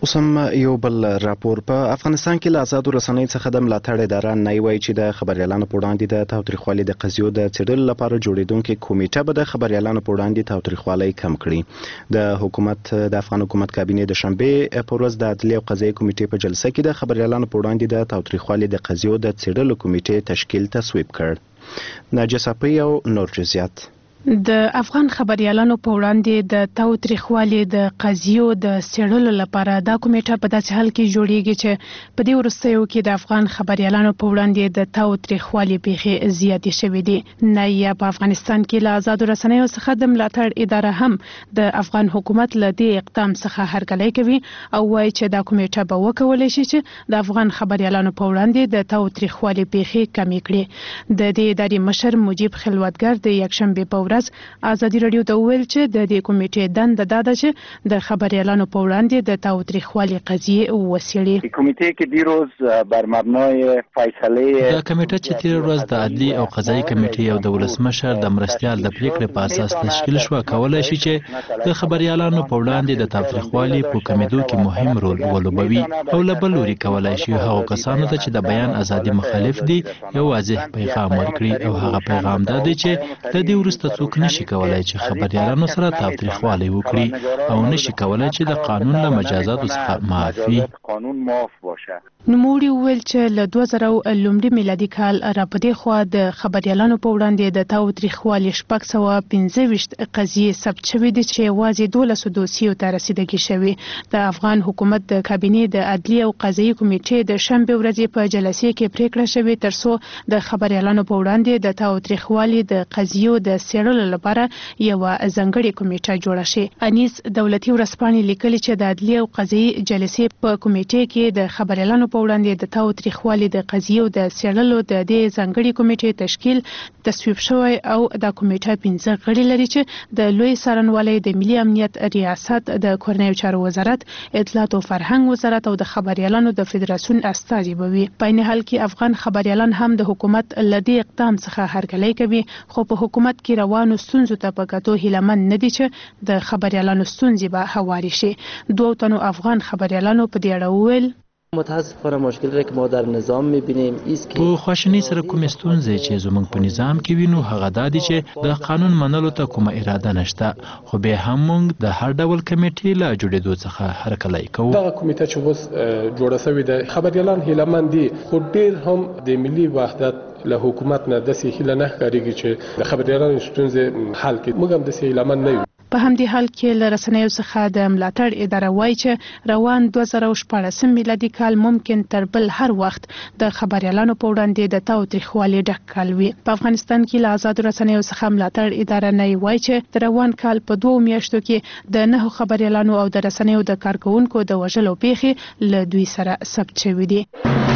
اوس هم یو بل راپور په افغانستان کې له آزادو رسنیو څخه د ملاتړ اداره نه وایي چې د خبريالانو په وړاندې د تاوتریخوالي د قضیو د څېړلو لپاره جوړیدونکې کمیټه به د خبريالانو په وړاندې تاوتریخوالي کم کړي. د حکومت د افغان حکومت کابینې د شنبه په ورځ د عدلي او قضایي کمیټې په جلسه کې د خبريالانو په وړاندې د تاوتریخوالي د قضیو د څېړلو کمیټې تشکیل تصویب کړ. ناجیه صافی او نور جزئیات. د افغان خبريالانو په وړاندې د تاوتریخوالي د قضیو د څېړلو لپاره دا کمیټه په داسې حال کې جوړیږي چې په دې وروستیو کې د افغان خبريالانو په وړاندې د تاوتریخوالي پیښې زیاتې شوې دي. نه یا په افغانستان کې له آزادو رسنیو څخه د ملاتړ اداره هم د افغان حکومت له دې اقدام څخه هرکلی کوي او وایي چې دا کمیټه به وکولای شي چې د افغان خبريالانو په وړاندې د تاوتریخوالي پیښې کمې کړي. د دې ادارې مشر مجيب خلوتګر د یکشنبه په ازادي رادیو ته ویل چې د دې کمیټې دنده دا ده چې د خبريالانو په وړاندې د تاوتریخوالي قضیې وڅېړي. کمیټې کې دیروز بر مبنای فیصله دا کمیټه چې تیر ورځ د عدلي او قضایي کمیټې او د ولسمشر د مرستيال د پریکړې په اساس تشکیل شو کولای شي چې د خبريالانو په وړاندې د تاوتریخوالي په کمیدو کې مهم رول ولوبوي او له بل لوري کولای شي هغه کسانو ته چې د بیان ازادي مخالف دي یو واضح پیغام ورکړي او هغه پیغام دا دی چې د دې وروسته څوک نشي کولای چې خبريالانو سره تاوتریخوالي وکړي او نشي کولای چې د قانون له مجازاتو څخه معافي قانون معاف باشه. نوموړي وویل چې له دوه زره لومړي میلادي کال را پدې خوا د خبريالانو په وړاندې د تاوتریخوالي شپږ سوه پنځه ویشت قضیې ثبت شوې دي چې یوازې دولس دوسیو ته رسیدګي شوې. د افغان حکومت د کابینې د عدلي او قضایي کمیټې د شنبه ورځې په جلسې کې پریکړه شوې ترڅو د خبريالانو په وړاندې د تاوتریخوالي د قضیو د څېړلو لپاره یو ځانګړې کمیټه جوړه شي. انیس دولتي ورځپاڼې لیکلي چې د عدلي او قضایي جلسې په کمیټې کې د خبريالانو په وړاندې د تاوتریخوالي د قضیو د څېړلو د دې ځانګړې کمیټې تشکیل تصویب شوی او دا کمیټه پنځه غړي لري چې د لوی څارنوالۍ د ملي امنیت ریاست د کورنیو چارو وزارت اطلاعات او فرهنګ وزارت او د خبريالانو د فدراسیون استازي به وي. په عین حال کې افغان خبريالان هم د حکومت له دې اقدام څخه هرکلی کوي خو په حکومت کې روانو ستونزو ته په کتو هیلمن نه دي چې د خبريالانو ستونزې به هواري شي. دوه تنو افغان خبريالانو په دې اړه وویل متاسفانه مشکلی را که ما در نظام میبینیم ایست که په خواشنی سره کوم ستونزې چې زموږ په نظام کې وینو هغه دا دي چې د قانون منلو ته کومه اراده نشته خو به هم موږ د هر ډول کمیټې له جوړېدو څخه هرکلی کوو. دغه کمیټه چې اوس جوړه شوې ده خبريالان هیلمن دي خو ډېر هم د ملي وحدت له حکومت نه داسې هیله نه ښکارېږي چې د خبريالانو ستونزې حل کړي. موږ هم داسې هیلمن نه یو. په همدې حال کې له رسنیو څخه د ملاتړ اداره وایي چې روان دوه زره شپاړسم میلادي کال ممکن تر بل هر وخت د خبريالانو په وړاندې د تاوتریخوالي ډک کال وي. په افغانستان کې له آزادو رسنیو څخه ملاتړ اداره نه وایي چې د روان کال په دوه میاشتو کې د نهو خبريالانو او د رسنیو د کارکونکو د وژلو پیښې له دوی سره ثبت شوې دي.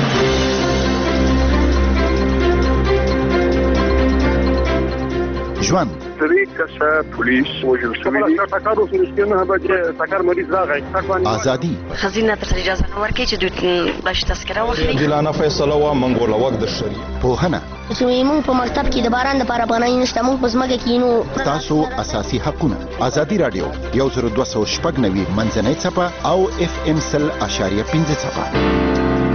ژوند سری کسه پولیس وژل شوی دي. ټاکر اوس نشته به ټاکر مریض راغی. ازادي خزینه ته اجازه نه ورکړي چې دوی باش تذکره واخلي. جلانه فیصله وا منګول وخت د شری. پوهنه زموږ په مکتب کې د باران د لپاره پناه نشته موږ په ځمکه کې نو تاسو اساسي حقونه. ازادي رادیو یو زر دوه سوه شپږ نوي منځنۍ څپه او اف ام سل اشاریه پنځه څپه.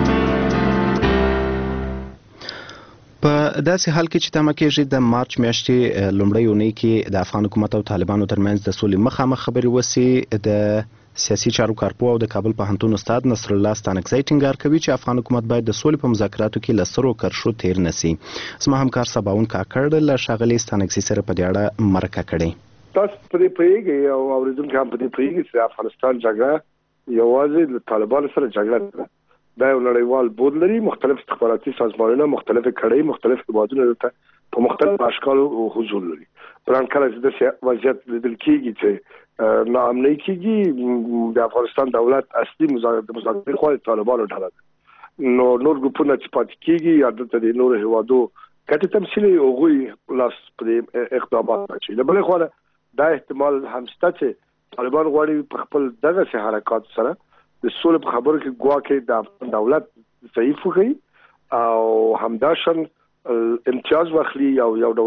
په داسې حال کې چې تمه کېږي د مارچ میاشتې لومړۍ اونۍ کې د افغان حکومت او طالبانو ترمنځ د سولې مخامخ خبرې وسي. د سیاسي چارو کارپو او د کابل پوهنتون استاد نصر الله ستانکزی ټینګار کوي چې افغان حکومت باید د سولې په مذاکراتو کې له سرو کرښو تیر نشي. زما همکار سباون کاکړ له ښاغلي ستانکزي سره په دې اړه مرکه کړې. تاسو پرې پوهیږئ او اورېدونکي هم پرې پوهیږي چې افغانستان جګړه یوازې له طالبانو سره جګړه ده. دا یو نړیوال بود لري. مختلف استخباراتي سازمانونه مختلف کړۍ مختلف هیوادونه ته په مختلف اشکالو حضور لري. پران کله چې د وضعیت لیدل کېږي چې ناامنۍ کېږي د افغانستان دولت اصلي مذاکره خو طالبانو ډله ده نو نور ګروپونه چې پاتې کېږي یا د نور هیوادو کته تمثیلي هغوی لاس پر اقدامات کوي. له بلې خوا دا احتمال هم شته چې طالبان غواړي په خپل دغه حرکات سره د سولې په خبرو کې ګواکې د دولت ضعیف وي او همداشان امتیاز واخلي او یو ډول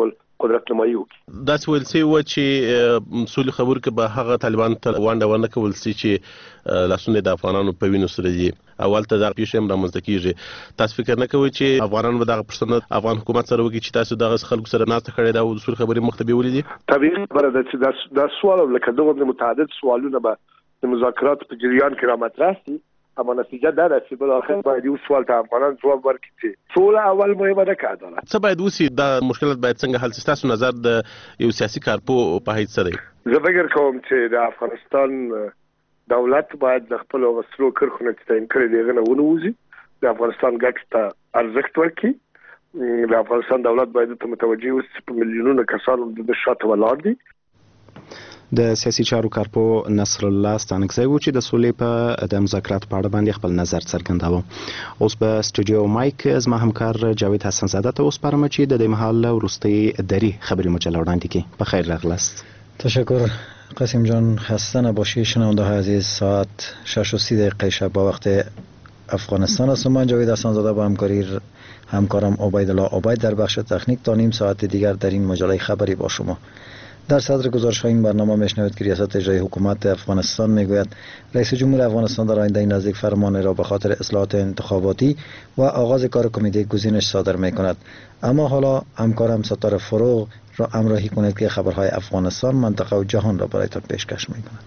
قدرت نمایي وکړي. داسې ویل سوي وه چې سولې خبرو کې به هغه طالبانو ته ونډه ونه کول سي چې لاسونه د افغانانو په وینو سره دي. اول ته دغه پیښه هم رامنځته کیږي. تاسو فکر نه کوئ چې افغانان به دغه پرسنه افغان حکومت سره وکړي چې تاسو دغه خلکو سره ناسته کړې ده او د سولې خبرې مخ ته بیولې دي؟ طبیعي خبره ده چې دا سوال لکه دغه متعدد سوالونه به د مذاکراتو په جریان کې رامطرح شي، اما نتیجه دا ده چې بل اخر باید یو سوال ته افغانان جواب ورکړي چې سوله اول مهمه ده که عدالت. څه باید وشي؟ دا مشکلات باید څنګه حل شي؟ تاسو نظر د یو سیاسي کارپوه په حیث څه دی؟ زه فکر کوم چې د افغانستان دولت باید د خپل غسلو کرښو نه چې تعین کړي دي هغه نه ونوځي، د افغانستان ګټو ته ارزښت ورکړي. د افغانستان دولت باید ته متوجه اوسي چې په میلیونونو کسان د شاته ولاړ دي. د سیاسي چارو کارپوه نصر الله ستانکزی و چې د سولې په د مذاکراتو په اړه باندې خپل نظر څرګنداوه. اوس په سټوډیو مایک زما همکار جاوید حسن زاده ته وسپارم چې د دې مهال وروستۍ دری خبری مجله وړاندې کړي. په خیر راغلاست. تشکر قاسم جان. خسته نباشی شنونده های عزیز. ساعت شش و سی دقیقه شب با وقت افغانستان است. من جاوید حسن زاده با همکاری همکارم عبیدالله عبید در بخش تکنیک تا نیم ساعت دیگر در این مجله خبری با شما. در صدر گزارش این برنامه میشنوید که ریاست اجرایی حکومت افغانستان میگوید رئیس جمهور افغانستان در آینده نزدیک فرمانی را به خاطر اصلاحات انتخاباتی و آغاز کار کمیته گزینش صادر میکند. اما حالا همکارم ستاره فروغ را همراهی کنید که خبرهای افغانستان، منطقه و جهان را برایتان پیشکش میکند.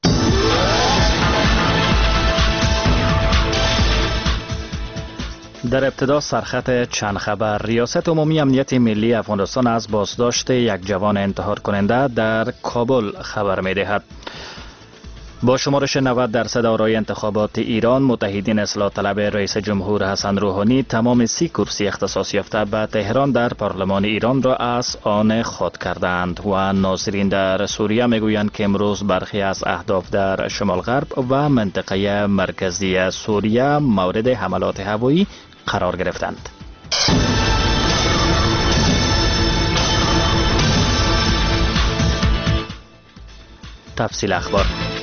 در ابتدا سرخط چند خبر. ریاست عمومی امنیت ملی افغانستان از بازداشت یک جوان انتحار کننده در کابل خبر می دهد. با شمارش نود درصد آرای انتخابات ایران، متحدین اصلاح طلب رئیس جمهور حسن روحانی تمام سی کرسی اختصاص یافته به تهران در پارلمان ایران را از آن خود کردند و ناظرین در سوریه میگویند که امروز برخی از اهداف در شمال غرب و منطقه مرکزی سوریه مورد حملات هوایی قرار گرفتند. تفصیل اخبار.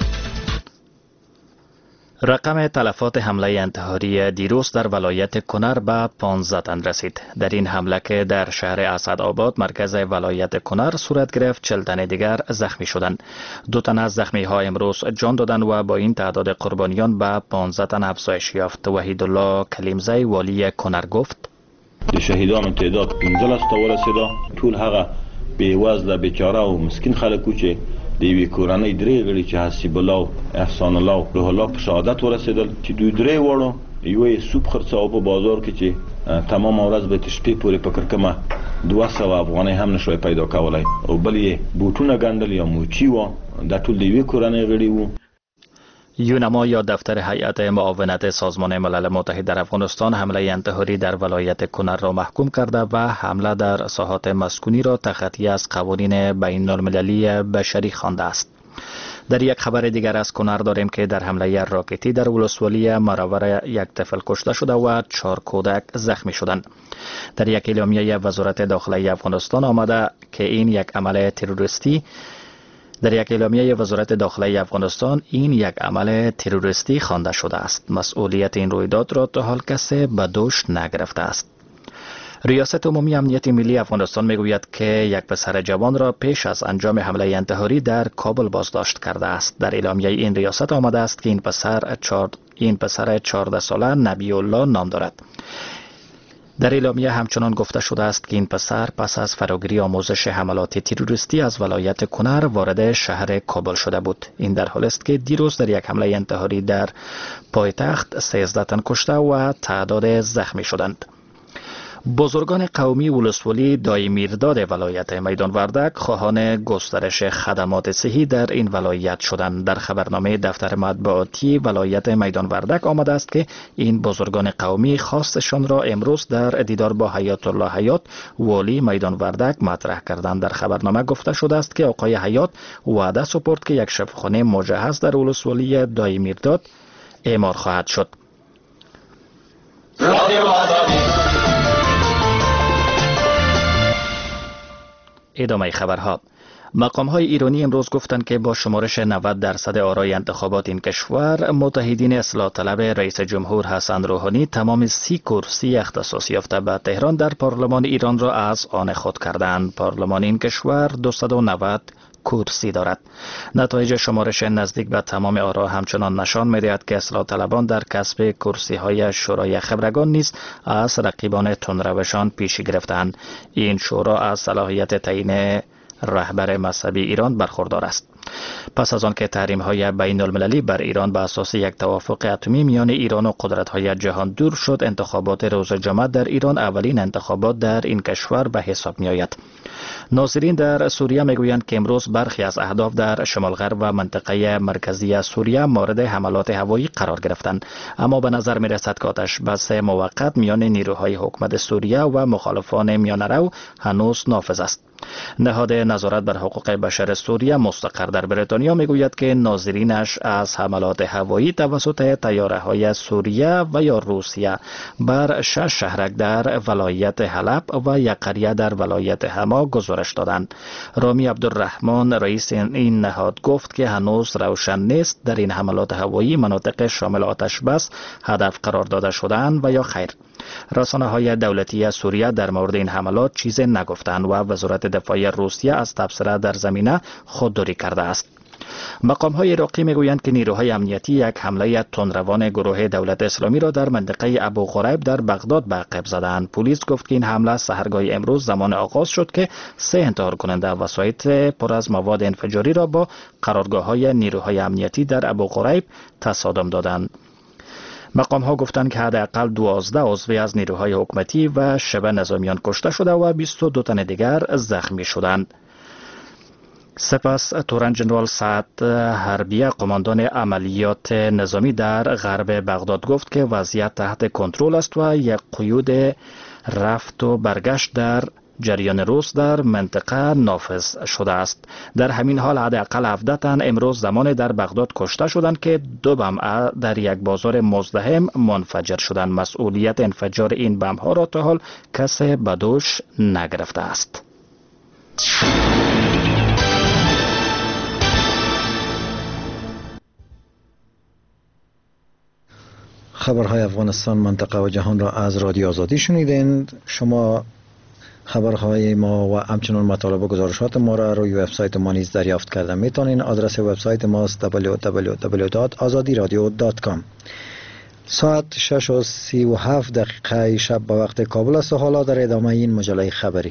رقم تلفات حمله انتحاری دیروز در ولایت کنر به پانزده تن رسید. در این حمله که در شهر اسدآباد مرکز ولایت کنر صورت گرفت، چهل تن دیگر زخمی شدند. دو تن از زخمی ها امروز جان دادند و با این تعداد قربانیان به پانزده تن افزایش یافت. وحیدالله کلیمزی والی کنر گفت: د شهیدانو تعداد پنځلس ته ورسېده. ټول هغه بېوزله بیچاره او مسکین خلکو چې د یوې کورنۍ درې غړي چې حسیب الله او احسان الله او روح الله په شهادت ورسېدل، چې دوی درې واړو یو یې سوپ خرڅاوه په بازار کې چې تمام ورځ به تر شپې پورې په کرکمه دوه سوه افغانۍ هم نشوی پیدا کولی، او بل یې بوټونه ګنډل یا موچي وه. دا ټول د یوې کورنۍ غړي وو. یونما یا دفتر هیئت معاونت سازمان ملل متحد در افغانستان حمله انتحاری در ولایت کنر را محکوم کرده و حمله در ساحات مسکونی را تخطی از قوانین بین المللی بشری خوانده است. در یک خبر دیگر از کنر داریم که در حمله راکتی در ولسوالی مراور یک طفل کشته شده و چهار کودک زخمی شدند. در یک اعلامیه وزارت داخلی افغانستان آمده که این یک عمل تروریستی در یک اعلامیه وزارت داخلی افغانستان این یک عمل تروریستی خوانده شده است. مسئولیت این رویداد را تا حال کسی به دوش نگرفته است. ریاست عمومی امنیت ملی افغانستان میگوید که یک پسر جوان را پیش از انجام حمله انتحاری در کابل بازداشت کرده است. در اعلامیه این ریاست آمده است که این پسر چار... این پسر چهارده ساله نبی الله نام دارد. در اعلامیه همچنان گفته شده است که این پسر پس از فراگیری آموزش حملات تروریستی از ولایت کنر وارد شهر کابل شده بود. این در حالی است که دیروز در یک حمله انتحاری در پایتخت سیزده تن کشته و تعداد زخمی شدند. بزرگان قومی ولسوالی دای میرداد ولایت میدان وردک خواهان گسترش خدمات صحی در این ولایت شدند. در خبرنامه دفتر مطبوعاتی ولایت میدان وردک آمده است که این بزرگان قومی خواستشان را امروز در دیدار با حیات الله حیات والی میدان وردک مطرح کردند. در خبرنامه گفته شده است که آقای حیات وعده سپرد که یک شفاخانه مجهز در ولسوالی دای میرداد اعمار خواهد شد. ادامه خبرها. مقام های ایرانی امروز گفتند که با شمارش نود درصد آرای انتخابات این کشور، متحدین اصلاح طلب رئیس جمهور حسن روحانی تمام سی کرسی اختصاص یافته به تهران در پارلمان ایران را از آن خود کردند. پارلمان این کشور دویست و نود کرسی دارد. نتایج شمارش نزدیک به تمام آرا همچنان نشان می‌دهد که اصلاح طلبان در کسب کرسی های شورای خبرگان نیز از رقیبان تندروشان پیشی گرفتند. این شورا از صلاحیت تعیین رهبر مذهبی ایران برخوردار است. پس از آن که تحریم های بین المللی بر ایران به اساس یک توافق اتمی میان ایران و قدرت های جهان دور شد، انتخابات روز جمعه در ایران اولین انتخابات در این کشور به حساب می آید. ناظرین در سوریه میگویند که امروز برخی از اهداف در شمال غرب و منطقه مرکزی سوریه مورد حملات هوایی قرار گرفتند، اما به نظر می رسد که آتش بس موقت میان نیروهای حکومت سوریه و مخالفان میانه هنوز نافذ است. نهاد نظارت بر حقوق بشر سوریه مستقر در بریتانیا میگوید که ناظرینش از حملات هوایی توسط طیاره‌های سوریه و یا روسیه بر شش شهرک در ولایت حلب و یک قریه در ولایت حما گزارش دادند. رامی عبدالرحمن رئیس این نهاد گفت که هنوز روشن نیست در این حملات هوایی مناطق شامل آتش بس هدف قرار داده شدند و یا خیر. رسانه های دولتی سوریه در مورد این حملات چیزی نگفتند و وزارت دفاع روسیه از تبصره در زمینه خودداری کرده است. مقام های عراقی میگویند که نیروهای امنیتی یک حمله تندروان گروه دولت اسلامی را در منطقه ابو غریب در بغداد به عقب زدند. پلیس گفت که این حمله سحرگاه امروز زمان آغاز شد که سه انتحار کننده وسایط پر از مواد انفجاری را با قرارگاه های نیروهای امنیتی در ابو غریب تصادم دادند. مقام ها گفتند که حداقل دوازده عضو از نیروهای حکومتی و شبه نظامیان کشته شده و بیست و دو تن دیگر زخمی شدند. سپس تورن جنرال سعد حربیه قماندان عملیات نظامی در غرب بغداد گفت که وضعیت تحت کنترل است و یک قیود رفت و برگشت در جریان روز در منطقه نافذ شده است. در همین حال حداقل هفده تن امروز زمان در بغداد کشته شدند که دو بم در یک بازار مزدحم منفجر شدند. مسئولیت انفجار این بم ها را تا حال کسی به دوش نگرفته است. خبرهای افغانستان، منطقه و جهان را از رادیو آزادی شنیدین. شما خبرهای ما و همچنین مطالب و گزارشات ما را روی وبسایت ما نیز دریافت کرده میتونین. آدرس وبسایت ما است دبلیو دبلیو دبلیو دات آزادی رادیو دات کام. ساعت شش و سی و هفت دقیقه شب به وقت کابل است و حالا در ادامه این مجله خبری.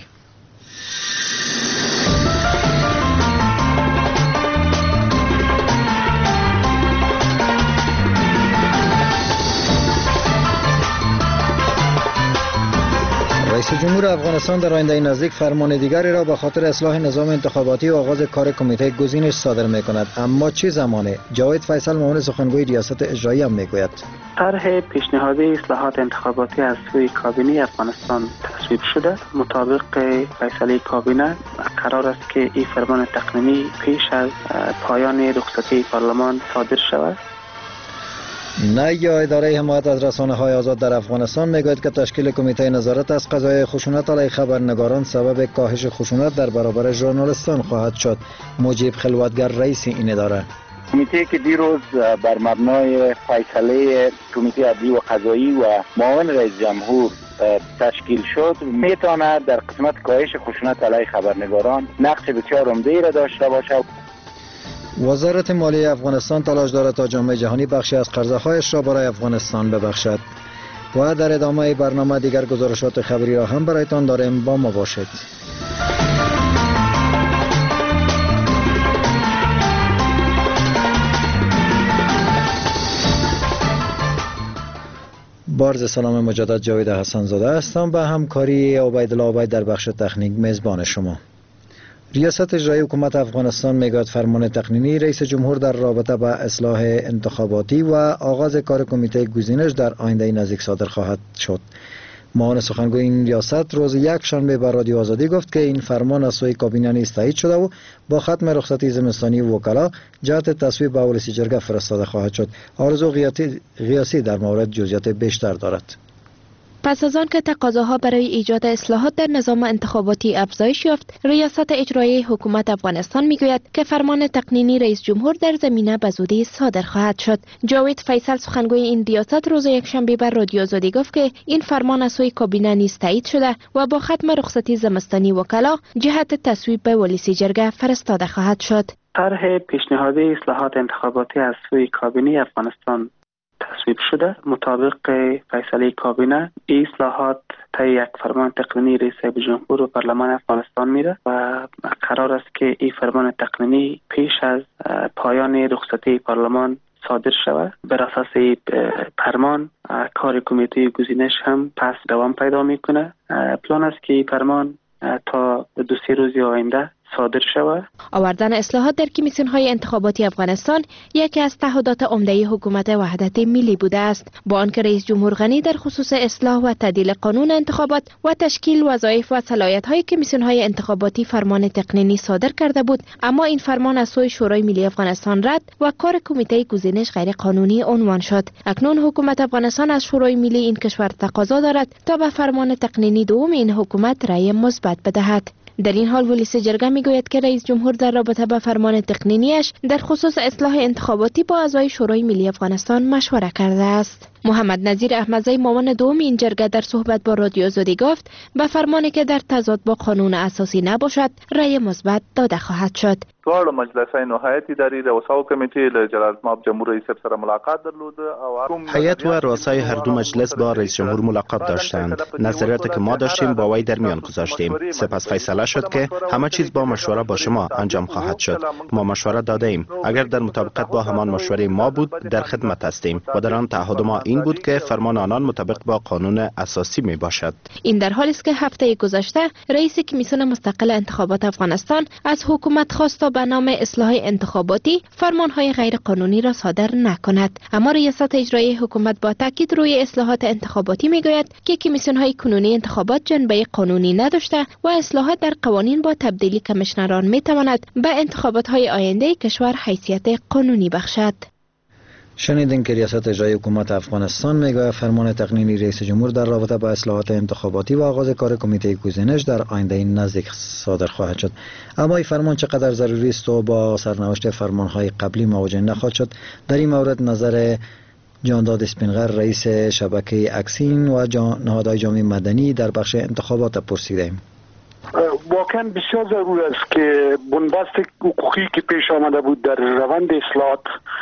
رئیس جمهور افغانستان در آینده نزدیک فرمان دیگری را به خاطر اصلاح نظام انتخاباتی و آغاز کار کمیته گزینش صادر می کند. اما چه زمانه؟ جاوید فیصل معاون سخنگوی ریاست اجرایی هم می گوید. طرح پیشنهادی اصلاحات انتخاباتی از سوی کابینه افغانستان تصویب شده. مطابق فیصله کابینه قرار است که این فرمان تقنینی پیش از پایان رخصتی پارلمان صادر شود. نایب اداره حمایت از رسانه های آزاد در افغانستان میگوید که تشکیل کمیته نظارت از قضایای خشونت علیه خبرنگاران سبب کاهش خشونت در برابر ژورنالیستان خواهد شد. مجیب خلوتگر رئیس این اداره: کمیته که دیروز بر مبنای فیصله کمیته عدلی و قضایی و معاون رئیس جمهور تشکیل شد، میتواند در قسمت کاهش خشونت علیه خبرنگاران نقش بسیار عمده‌ای را داشته باشد. وزارت مالیه افغانستان تلاش دارد تا جامعه جهانی بخشی از قرضه‌هایش را برای افغانستان ببخشد. و در ادامه برنامه دیگر گزارشات خبری را هم برایتان داریم، با ما باشید. بارز سلام مجدد، جاوید حسن زاده هستم. به همکاری عبیدالله عبید در بخش تکنیک میزبان شما. ریاست اجرایی حکومت افغانستان میگوید فرمان تقنینی رئیس جمهور در رابطه با اصلاح انتخاباتی و آغاز کار کمیته گزینش در آینده نزدیک صادر خواهد شد. معاون سخنگوی این ریاست روز یک شنبه به رادیو آزادی گفت که این فرمان از سوی کابینه نیز تایید شده و با ختم رخصتی زمستانی وکلا جهت تصویب به اول جرگه فرستاده خواهد شد. آرزو غیاسی در مورد جزئیات بیشتر دارد. پس از آن که تقاضاها برای ایجاد اصلاحات در نظام انتخاباتی افزایش یافت، ریاست اجرایی حکومت افغانستان میگوید که فرمان تقنینی رئیس جمهور در زمینه به زودی صادر خواهد شد. جاوید فیصل سخنگوی این ریاست روز یکشنبه بر رادیو آزادی گفت که این فرمان از سوی کابینه نیز تایید شده و با ختم رخصتی زمستانی وکلا جهت تصویب به ولسی جرگه فرستاده خواهد شد. طرح پیشنهادی اصلاحات انتخاباتی از سوی کابینه افغانستان تصویب شده. مطابق فیصله کابینه این اصلاحات طی یک فرمان تقنینی رئیس جمهور و پارلمان افغانستان میره و قرار است که این فرمان تقنینی پیش از پایان رخصتی پارلمان صادر شود. بر اساس این فرمان کار کمیته گزینش هم پس دوام پیدا میکنه. پلان است که این فرمان تا دو سه روز آینده صادر شود. آوردن اصلاحات در کمیسیون‌های انتخاباتی افغانستان یکی از تعهدات عمده حکومت وحدت ملی بوده است. با آنکه رئیس جمهور غنی در خصوص اصلاح و تعدیل قانون انتخابات و تشکیل وظایف و صلاحیت‌های کمیسیون‌های انتخاباتی فرمان تقنینی صادر کرده بود، اما این فرمان از سوی شورای ملی افغانستان رد و کار کمیته گزینش غیر قانونی عنوان شد. اکنون حکومت افغانستان از شورای ملی این کشور تقاضا دارد تا به فرمان تقنینی دوم این حکومت رأی مثبت بدهد. در این حال ولسی جرگه میگوید که رئیس جمهور در رابطه با فرمان تقنینیش در خصوص اصلاح انتخاباتی با اعضای شورای ملی افغانستان مشوره کرده است. محمد نظیر احمدزی معاون دوم این جرگه در صحبت با رادیو آزادی گفت به فرمانی که در تضاد با قانون اساسی نباشد رأی مثبت داده خواهد شد. دواړو مجلسین و هیئت اداري د وساو کمیټې له جلالتمآب جمهور رئیس سره ملاقات درلود او هیئت و رؤسای هر دو مجلس با رئیس جمهور ملاقات داشتند. نظریاتی که ما داشتیم با وی در میان گذاشتیم. سپس فیصله شد که همه چیز با مشوره با شما انجام خواهد شد. ما مشوره داده ایم. اگر در مطابقت با همان مشوره ما بود در خدمت هستیم و در آن تعهد ما این بود که فرمان آنان مطابق با قانون اساسی می باشد. این در حالی است که هفته گذشته رئیس کمیسیون مستقل انتخابات افغانستان از حکومت خواست به نام اصلاح انتخاباتی فرمانهای غیر قانونی را صادر نکند. اما ریاست اجرایی حکومت با تاکید روی اصلاحات انتخاباتی میگوید که کمیسیونهای کنونی انتخابات جنبه قانونی نداشته و اصلاحات در قوانین با تبدیلی کمیشنران میتواند به انتخابات‌های آینده کشور حیثیت قانونی بخشد. شنیدین که ریاست اجرایی حکومت افغانستان میگوید فرمان تقنینی رئیس جمهور در رابطه با اصلاحات انتخاباتی و آغاز کار کمیته گزینش در آینده نزدیک صادر خواهد شد. اما این فرمان چقدر ضروری است و با سرنوشت فرمانهای قبلی مواجه نخواهد شد؟ در این مورد نظر جانداد اسپینغر رئیس شبکه اکسین و نهادهای جامعه مدنی در بخش انتخابات پرسیدیم. واقعا بسیار ضرور است که بنبست حقوقی که پیش آمده بود در روند اصلاحات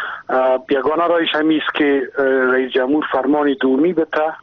یگانه راهش همین است که رئیس جمهور فرمان دومی بده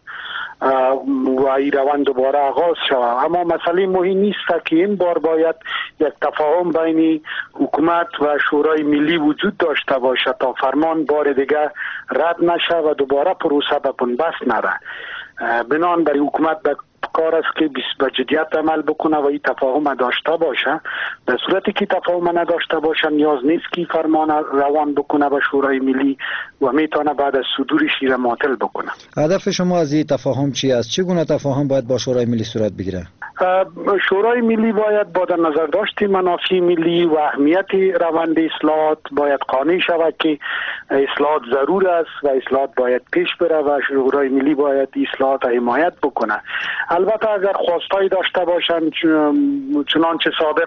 و این روند دوباره آغاز شود. اما مسئله مهم نیست که این بار باید یک تفاهم بین حکومت و شورای ملی وجود داشته باشد تا فرمان بار دیگه رد نشه و دوباره پروسه به بنبست نره. بنان برای حکومت به کار است که به جدیت عمل بکنه و این تفاهم داشته باشه. در صورتی که تفاهم نداشته باشه نیاز نیست که فرمان روان بکنه به شورای ملی و میتونه بعد از صدورش را معطل بکنه. هدف شما از این تفاهم چی است؟ چگونه تفاهم باید با شورای ملی صورت بگیره؟ شورای ملی باید با در نظر داشت منافع ملی و اهمیت روند اصلاحات باید قانع شود که اصلاحات ضرور است و اصلاحات باید پیش بره و شورای ملی باید اصلاحات حمایت بکنه. البته اگر خواستایی داشته باشند چنانچه سابق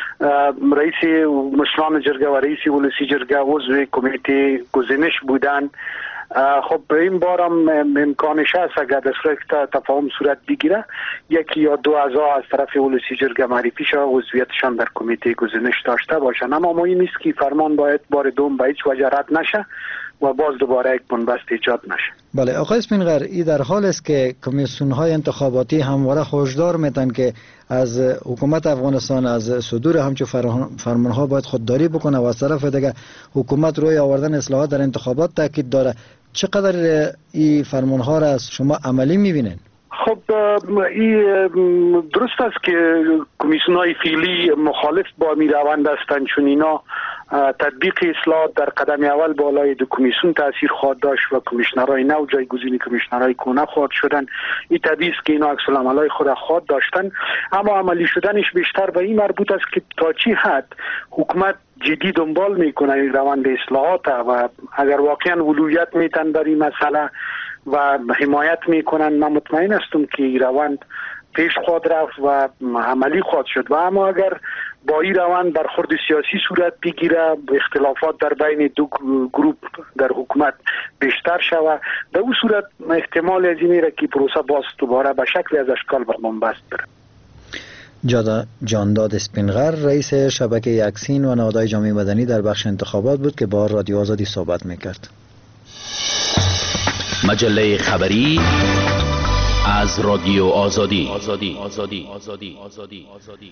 رئیس مشران جرگه و رئیس ولسی جرگه عضو کمیته گزینش بودند، خب به این بارم امکانش هست اگر در صورت تفاهم صورت بگیره یکی یا دو اعضا از طرف ولسی جرگه معرفی شده عضویتشان در کمیته گزینش داشته باشند. اما مهم نیست که فرمان باید بار دوم به هیچ وجه رد نشه و باز دوباره یک بنبست ایجاد نشه. بله آقای اسپینغر، این در حال است که کمیسیون‌های انتخاباتی همواره هشدار میدن که از حکومت افغانستان از صدور همچون فرمان‌ها باید خودداری بکنه و از طرف دیگه حکومت روی آوردن اصلاحات در انتخابات تاکید داره. چقدر این فرمان‌ها را از شما عملی می‌بینید؟ خب این درست است که کمیسیون‌های فعلی مخالف با می روند هستند، چون اینا تطبیق اصلاحات در قدم اول بالای دو کمیسیون تاثیر خواهد داشت و کمیشنرهای نو جایگزین کمیشنرهای کهنه خواهد شدن. این طبیعی است که اینا عکس العمل‌های خود خواهد داشتن، اما عملی شدنش بیشتر به این مربوط است که تا چی حد حکومت جدی دنبال میکنه این روند اصلاحات و اگر واقعا ولویت میتن در این مسئله و حمایت میکنن. من مطمئن هستم که این روند پیش خواهد رفت و عملی خواهد شد. و اما اگر با این روند برخورد سیاسی صورت بگیره، اختلافات در بین دو گروپ در حکومت بیشتر شود، در اون صورت احتمال از اینه که پروسه باز دوباره به شکل از اشکال به بنبست بره. جانداد اسپینغر رئیس شبکه یکسین و نهادهای جامعه مدنی در بخش انتخابات بود که با رادیو آزادی صحبت میکرد. مجله خبری از رادیو آزادی. آزادی آزادی آزادی آزادی آزادی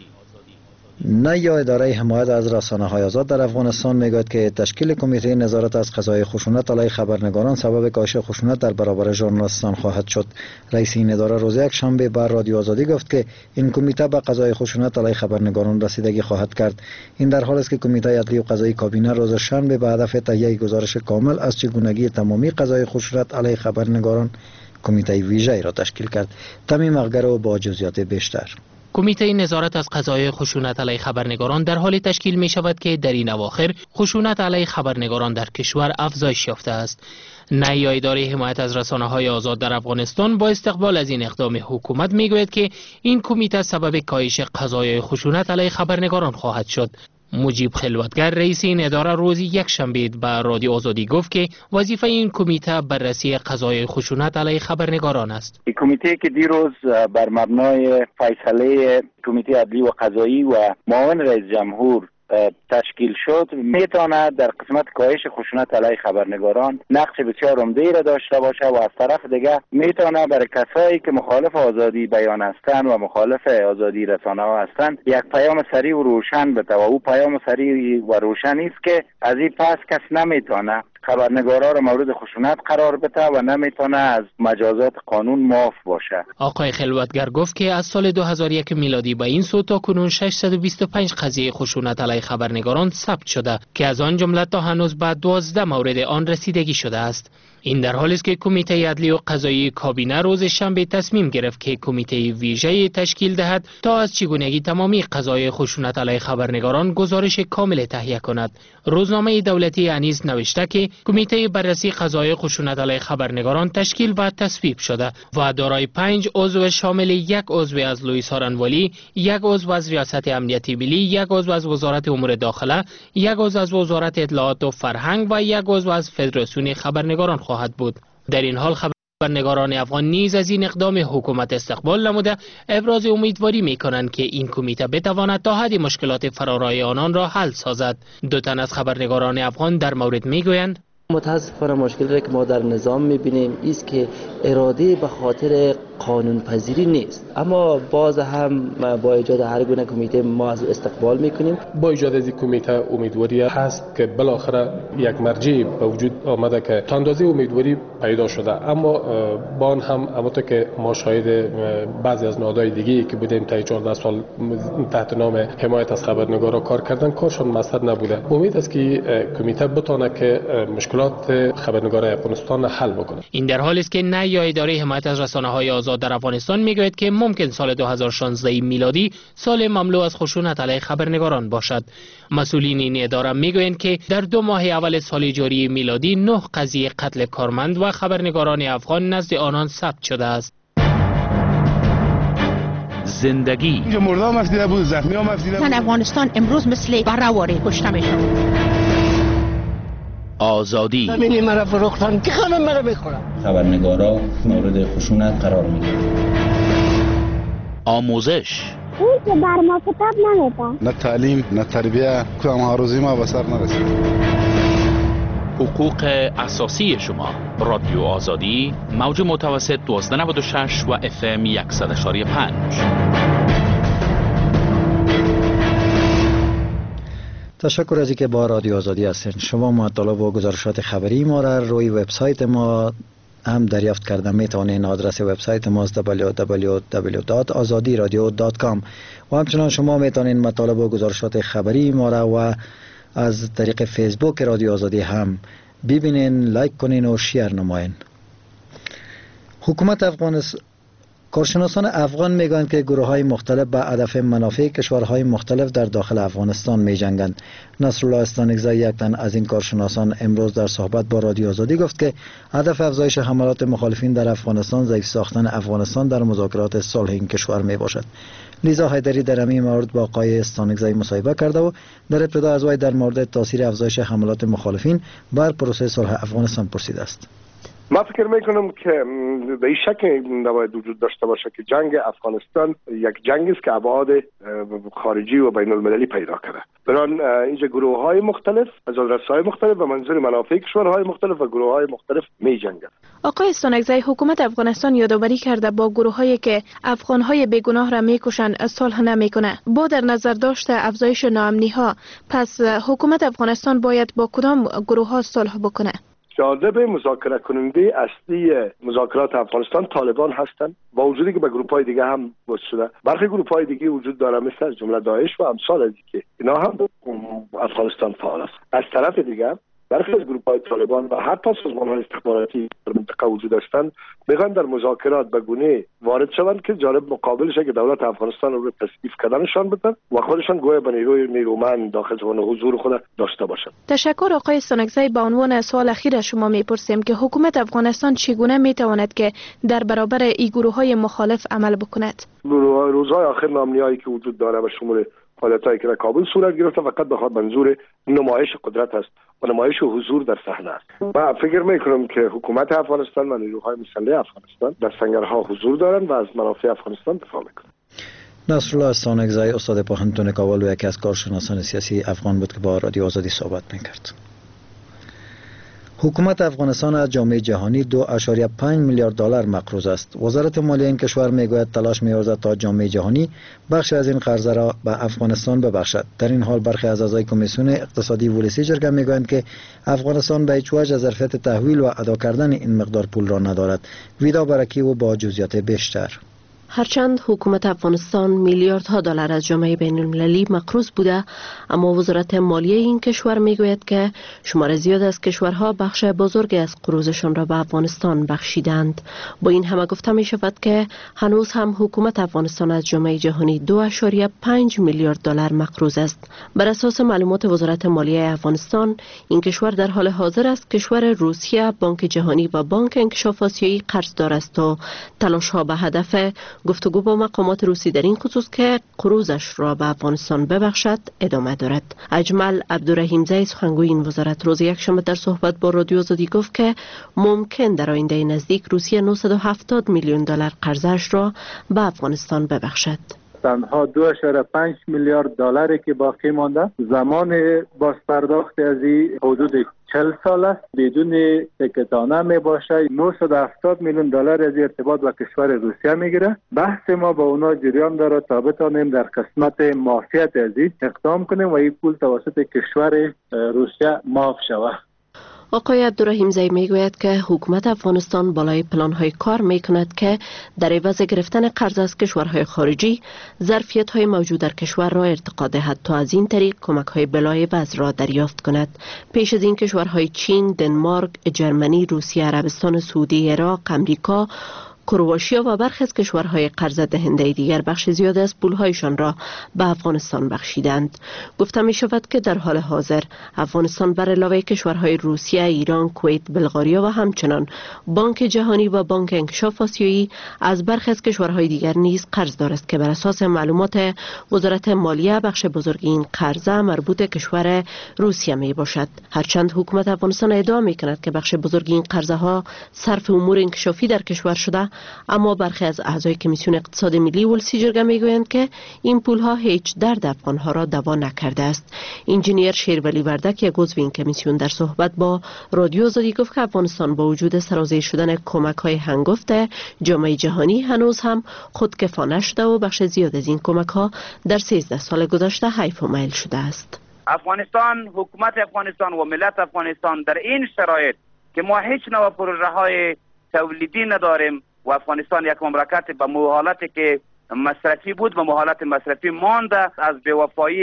نه یا اداره حمایت از رسانه های آزاد در افغانستان میگوید که تشکیل کمیته نظارت از قضای خشونت علیه خبرنگاران سبب کاهش خشونت در برابر ژورنالیستان خواهد شد. رئیس این اداره روز یک شنبه بر رادیو آزادی گفت که این کمیته به قضای خشونت علیه خبرنگاران رسیدگی خواهد کرد. این در حالی است که کمیته عدلی و قضایی کابینه روز شنبه به هدف تهیه گزارش کامل از چگونگی تمامی قضای خشونت علیه خبرنگاران کمیته ویژه‌ای را تشکیل کرد. تمیم اغگر با جزئیات بیشتر. کمیته نظارت از قضای خشونت علیه خبرنگاران در حال تشکیل می شود که در این اواخر خشونت علیه خبرنگاران در کشور افزایش یافته است. نهایی اداره حمایت از رسانه های آزاد در افغانستان با استقبال از این اقدام حکومت می گوید که این کمیته سبب کاهش قضای خشونت علیه خبرنگاران خواهد شد. مجیب خلوتگر رئیس این اداره روز یک شنبه به رادیو آزادی گفت که وظیفه این کمیته بررسی قضای خشونت علیه خبرنگاران است. این کمیته که دیروز بر مبنای فیصله کمیته عدلی و قضایی و معاون رئیس جمهور تشکیل شد میتواند در قسمت کاهش خشونت علیه خبرنگاران نقش بسیار عمده‌ای را داشته باشد و از طرف دیگر میتواند برای کسایی که مخالف آزادی بیان هستند و مخالف آزادی رسانه ها هستند یک پیام سریع و روشن بده و او پیام سریع و روشن است که از این پس کس نمیتونه خبرنگارا را مورد خشونت قرار بده و نمیتونه از مجازات قانون معاف باشه. آقای خلوتگر گفت که از سال دو هزار و یک میلادی به این سو تا کنون ششصد و بیست و پنج قضیه خشونت علیه خبرنگاران ثبت شده که از آن جمله تا هنوز به دوازده مورد آن رسیدگی شده است. این در حالی است که کمیته عدلی و قضایی کابینه روز شنبه تصمیم گرفت که کمیته ویژه تشکیل دهد تا از چگونگی تمامی قضای خشونت علیه خبرنگاران گزارش کامل تهیه کند. روزنامه دولتی انیس نوشته که کمیته بررسی قضای خشونت علیه خبرنگاران تشکیل و تصویب شده و دارای پنج عضو شامل یک عضو از لوئیس هارنوالی، یک عضو از ریاست امنیت ملی، یک عضو از وزارت امور داخله، یک عضو از وزارت اطلاعات و فرهنگ و یک عضو از فدراسیون خبرنگاران خواهد بود. در این حال خبرنگاران افغان نیز از این اقدام حکومت استقبال نموده ابراز امیدواری می‌کنند که این کمیته بتواند تا حد مشکلات فرارای آنان را حل سازد. دو تن از خبرنگاران افغان در مورد میگویند متاسفانه مشکلی که ما در نظام می‌بینیم است که اراده به خاطر قانون پذیری نیست، اما باز هم با ایجاد هر گونه کمیته ما از استقبال میکنیم. با ایجاد از این کمیته امیدواری هست که بالاخره یک مرجعی به وجود آمده که تا اندازه امیدواری پیدا شده، اما با آن هم همونطور که ما شاهد بعضی از نهادهای دیگه که بودیم تا چهارده سال تحت نام حمایت از خبرنگارا کار کردن کارشون مسد نبوده. امید است که کمیته بتونه که مشکلات خبرنگارای افغانستان حل بکنه. این در حالی است که نهایی اداره حمایت از رسانه‌های آزاد در افغانستان میگوید که ممکن سال دو هزار و شانزده میلادی سال مملو از خشونت علیه خبرنگاران باشد. مسئولین این اداره میگویند که در دو ماه اول سال جاری میلادی نه قضیه قتل کارمند و خبرنگاران افغان نزد آنان ثبت شده است. زندگی مردم افزیده بود، زخمی هم افزیده بود. افغانستان امروز مثل بره‌واره کشته میشد. آزادی زمینی مرا فروختن که خانم مرا بخورم. خبرنگارا مورد خشونت قرار میگیرن. آموزش اون که بر ما کتاب نمیده. نه تعلیم نه تربیه که ما روزی ما به سر نرسید. حقوق اساسی شما. رادیو آزادی موج متوسط دوازده نود و شش و اف ام صد و پنج. تشکر از اینکه با رادیو آزادی هستین. شما مطالب و گزارشات خبری ما را روی وبسایت ما هم دریافت کرده میتونین. آدرس وبسایت ما است دبلیو دبلیو دبلیو دات آزادی رادیو دات کام و همچنان شما میتونین مطالب و گزارشات خبری ما را و از طریق فیسبوک رادیو آزادی هم ببینین، لایک کنین و شیر نماین. حکومت افغانستان کارشناسان افغان میگویند که گروه‌های مختلف به هدف منافع کشورهای مختلف در داخل افغانستان می‌جنگند. نصرالله استانکزی یک تن از این کارشناسان امروز در صحبت با رادیو آزادی گفت که هدف افزایش حملات مخالفین در افغانستان ضعیف ساختن افغانستان در مذاکرات صلح این کشور میباشد. لیزا حیدری در همین مورد با آقای استانکزی مصاحبه کرده و در ابتدا از وی در مورد تاثیر افزایش حملات مخالفین بر پروسه صلح افغانستان پرسیده است. ما فکر میکنم که به این شکل نباید وجود داشته باشه که جنگ افغانستان یک جنگ است که ابعاد خارجی و بین المللی پیدا کرده. بران اینجا گروه های مختلف از رسای مختلف و منظور منافع کشورهای مختلف و گروه های مختلف می جنگند. آقای استانکزی، حکومت افغانستان یادآوری کرده با گروه هایی که افغان های بیگناه را میکشند صلح نمیکنه. با در نظر داشته افزایش ناامنی ها، پس حکومت افغانستان باید با کدام گروه ها صلح بکنه؟ جالب مذاکره کننده اصلی مذاکرات افغانستان طالبان هستند، با وجودی که به گروه های دیگه هم وصل شده. برخی گروه های دیگه وجود داره مثل از جمله داعش و امثال از که اینا هم افغانستان فعال است. از طرف دیگه برخی از گروه های طالبان و حتی سازمان های استخباراتی در منطقه وجود داشتند میخوان در مذاکرات به گونه وارد شوند که جالب مقابلش که دولت افغانستان رو تضعیف کردنشان بدن و خودشان گویا به نیروی نیرومند داخل زمان حضور خود داشته باشند. تشکر آقای استانکزی. به عنوان سوال اخیر شما میپرسیم که حکومت افغانستان چگونه میتواند که در برابر این گروه های مخالف عمل بکند؟ روزهای آخر ناامنیایی که وجود داره به شمول حالتایی که در کابل صورت گرفته فقط بخواد منظور نمایش قدرت است و نمایش حضور در صحنه است. من فکر میکنم که حکومت افغانستان و نیروهای مسلح افغانستان در سنگرها حضور دارند و از منافع افغانستان دفاع میکنند. نصرالله استانکزی استاد پوهنتون کابل و یکی از کارشناسان سیاسی افغان بود که با رادیو آزادی صحبت میکرد. حکومت افغانستان از جامعه جهانی دو اشاریه پنج میلیارد دلار مقروض است. وزارت مالیه این کشور میگوید تلاش می‌ورزد تا جامعه جهانی بخش از این قرض را به افغانستان ببخشد. در این حال برخی از اعضای کمیسیون اقتصادی ولسی جرگه میگویند که افغانستان به هیچ وجه ظرفیت تحویل و ادا کردن این مقدار پول را ندارد. ویدا برکی و با جزئیات بیشتر. هرچند حکومت افغانستان میلیاردها دلار از جامعه بین المللی مقروض بوده، اما وزارت مالیه این کشور میگوید که شمار زیاد از کشورها بخش بزرگی از قروضشان را به افغانستان بخشیدند. با این همه گفته می شود که هنوز هم حکومت افغانستان از جامعه جهانی دو اشاریه پنج میلیارد دلار مقروض است. بر اساس معلومات وزارت مالیه افغانستان، این کشور در حال حاضر است کشور روسیه، بانک جهانی و بانک انکشاف آسیایی قرضدار است و تلاش‌ها به هدف گفتگو با مقامات روسی در این خصوص که قروضش را به افغانستان ببخشد ادامه دارد. اجمل عبدالرحیمزی سخنگوی این وزارت روز یکشنبه در صحبت با رادیو آزادی گفت که ممکن در آینده نزدیک روسیه نهصد و هفتاد میلیون دلار قرضش را به افغانستان ببخشد. تنها دو اشاره پنج میلیارد دلاری که باقی مانده، زمان بازپرداخت از این حدود چهل سال است. بدون سکتانه می باشه نهصد و هفتاد میلیون دلار از ارتباط با کشور روسیه میگیره. بحث ما با اونا جریان داره تا بتانیم در قسمت معافیت از این اقدام کنیم و این پول توسط کشور روسیه معاف شود. آقای عبدالرحیمزی میگوید که حکومت افغانستان بالای پلان‌های کار میکند که در عوض گرفتن قرض از کشورهای خارجی ظرفیت‌های موجود در کشور را ارتقا دهد تا از این طریق کمک‌های بلاعوض را دریافت کند. پیش از این کشورهای چین، دنمارک، جرمنی، روسیه، عربستان سعودی، عراق، امریکا، کرواتیا و برخی از کشورهای قرض دهنده دیگر بخش زیاد از پولهایشان را به افغانستان بخشیدند. گفته می شود که در حال حاضر افغانستان بر علاوه کشورهای روسیه، ایران، کویت، بلغاریا و همچنان بانک جهانی و بانک انکشاف آسیایی از برخی از کشورهای دیگر نیز قرض دارد که بر اساس معلومات وزارت مالیه بخش بزرگی این قرض مربوط کشور روسیه می باشد. هرچند حکومت افغانستان ادعا می کند که بخش بزرگی این قرضها صرف امور انکشافی در کشور شده، اما برخی از اعضای کمیسیون اقتصاد ملی ولسی جرگه میگویند که این پولها هیچ درد افغانها را دوا نکرده است. انجینیر شیرولی وردک یک عضو این کمیسیون در صحبت با رادیو آزادی گفت که افغانستان با وجود سرازیر شدن کمک‌های هنگفت جامعه جهانی هنوز هم خودکفا نشده و بخش زیاد از این کمک‌ها در سیزده سال گذشته حیف و میل شده است. افغانستان، حکومت افغانستان و ملت افغانستان در این شرایط که ما هیچ نوع پروژه‌های تولیدی نداریم و افغانستان یک مملکت به حالتی که مصرفی بود و حالت مصرفی مانده، از بی‌وفایی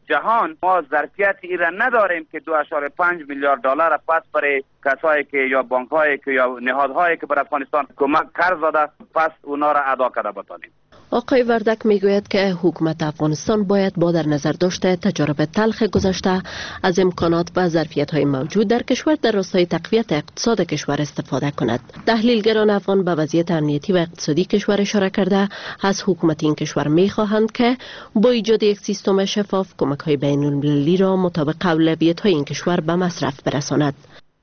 جهان ما ظرفیت ای را نداریم که دو اشاره پنج میلیارد دلار پس برای کسایی که یا بانک‌هایی که یا نهادهایی که بر افغانستان کمک قرض داده پس اونا را ادا کرده بتانیم. آقای وردک میگوید که حکومت افغانستان باید با در نظر داشته تجارب تلخ گذشته از امکانات و ظرفیت‌های موجود در کشور در راستای تقویت اقتصاد کشور استفاده کند. تحلیلگران افغان به وضعیت امنیتی و اقتصادی کشور اشاره کرده از حکومت این کشور می‌خواهند که با ایجاد یک سیستم شفاف کمک‌های بین‌المللی را مطابق اولویت‌های این کشور به مصرف برساند.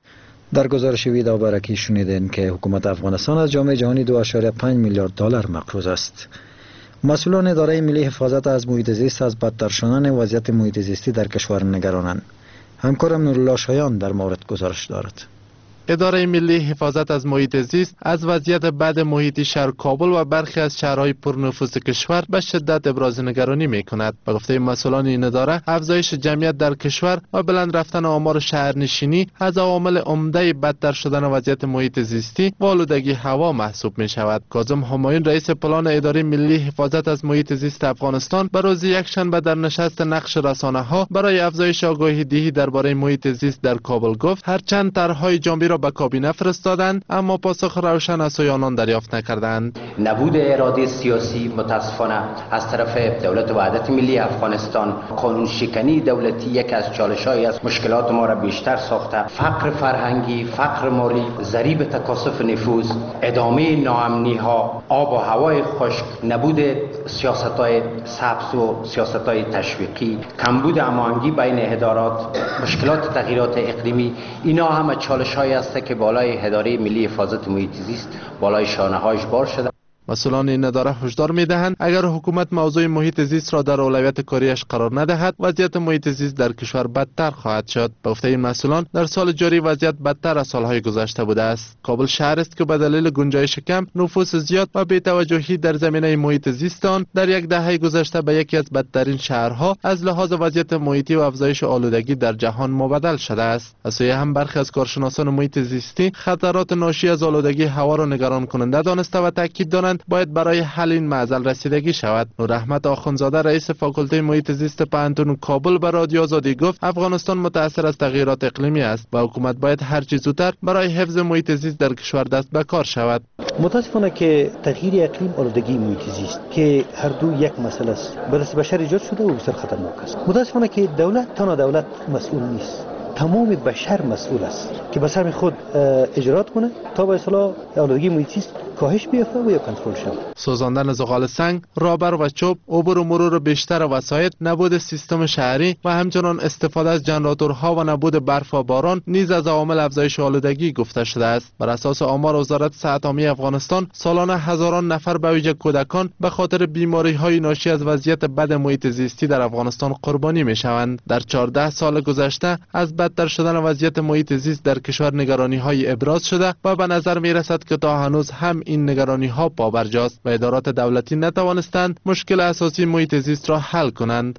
در گزارش ویدا بارکی شنیدین که حکومت افغانستان از جامعه جهانی دو اشاره پنج میلیارد دلار مقروض است. مسئولان اداره ملی حفاظت از محیط زیست از بدتر شدن وضعیت محیط زیستی در کشور نگرانند. همکارم نورالله شایان در مورد گزارش دارد. اداره ملی حفاظت از محیط زیست از وضعیت بد محیطی شهر کابل و برخی از شهرهای پرنفوذ کشور به شدت ابراز نگرانی می کند. به گفته مسئولان این اداره، افزایش جمعیت در کشور و بلند رفتن آمار شهرنشینی از عوامل عمده بدتر شدن وضعیت محیط زیستی و آلودگی هوا محسوب می شود. کاظم همایون رئیس پلان اداره ملی حفاظت از محیط زیست افغانستان به روز یکشنبه در نشست نقش رسانه ها برای افزایش آگاهی دهی درباره محیط زیست در کابل گفت هرچند طرحهای جامعی را به کابینه فرستادند اما پاسخ روشن از سوی آنان دریافت نکردند. نبود اراده سیاسی متاسفانه از طرف دولت وحدت ملی افغانستان، قانون شکنی دولتی یک از چالش‌های از مشکلات ما را بیشتر ساخته. فقر فرهنگی، فقر مالی، ضریب تکاثف نفوذ، ادامه ناامنی‌ها، آب و هوای خشک، نبود سیاست‌های سبز و سیاست‌های تشویقی، کمبود هماهنگی بین ادارات، مشکلات تغییرات اقلیمی، اینا همه چالش‌های است که بالای اداره ملی حفاظت محیط زیست بالای شانه‌هایش بار شده. مسئولان این اداره هشدار می‌دهند اگر حکومت موضوع محیط زیست را در اولویت کاریش قرار ندهد وضعیت محیط زیست در کشور بدتر خواهد شد. به گفته این مسئولان در سال جاری وضعیت بدتر از سالهای گذشته بوده است. کابل شهر است که به دلیل گنجایش کم، نفوس زیاد و بی‌توجهی در زمینه محیط زیست آن در یک دهه گذشته به یکی از بدترین شهرها از لحاظ وضعیت محیطی و افزایش آلودگی در جهان مبدل شده است. از سوی هم برخی از کارشناسان محیط زیستی خطرات ناشی از آلودگی هوا را نگران کننده دانسته و تاکید دارند باید برای حل این معضل رسیدگی شود. نور احمد آخوندزاده رئیس فاکولته محیط زیست پانتون کابل به رادیو آزادی گفت افغانستان متاثر از تغییرات اقلیمی است و حکومت باید هر چه زودتر برای حفظ محیط زیست در کشور دست به کار شود. متاسفانه که تغییر اقلیم آلودگی محیط زیست که هر دو یک مسئله است به دست بشر ایجاد شده و بسیار خطرناک است. متاسفانه که دولت تنها دولت مسئول نیست، تمام بشر مسئول است که به سهم خود اجرات کنه تا به اصطلاح آلودگی محیط زیست کاهش بیافته و یا کنترل شود. سوزاندن زغال سنگ، رابر و چوب، عبور و مرور بیشتر وسایط، نبود سیستم شهری و همچنان استفاده از ژنراتورها و نبود برف و باران نیز از عوامل افزایش آلودگی گفته شده است. بر اساس آمار وزارت صحت عامه افغانستان، سالانه هزاران نفر به ویژه کودکان به خاطر بیماری‌های ناشی از وضعیت بد محیط زیستی در افغانستان قربانی می‌شوند. در چهارده سال گذشته از بدتر شدن وضعیت محیط زیست در کشور نگرانی‌های ابراز شده و به نظر می‌رسد که تا هنوز هم این نگرانی‌ها پابرجاست و ادارات دولتی نتوانستند مشکل اساسی محیط زیست را حل کنند.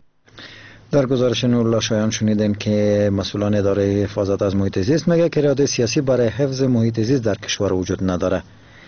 در گزارش نورالله شایان شنیدیم که مسئولان اداره حفاظت از محیط زیست میگه که اراده سیاسی برای حفظ محیط زیست در کشور وجود نداره.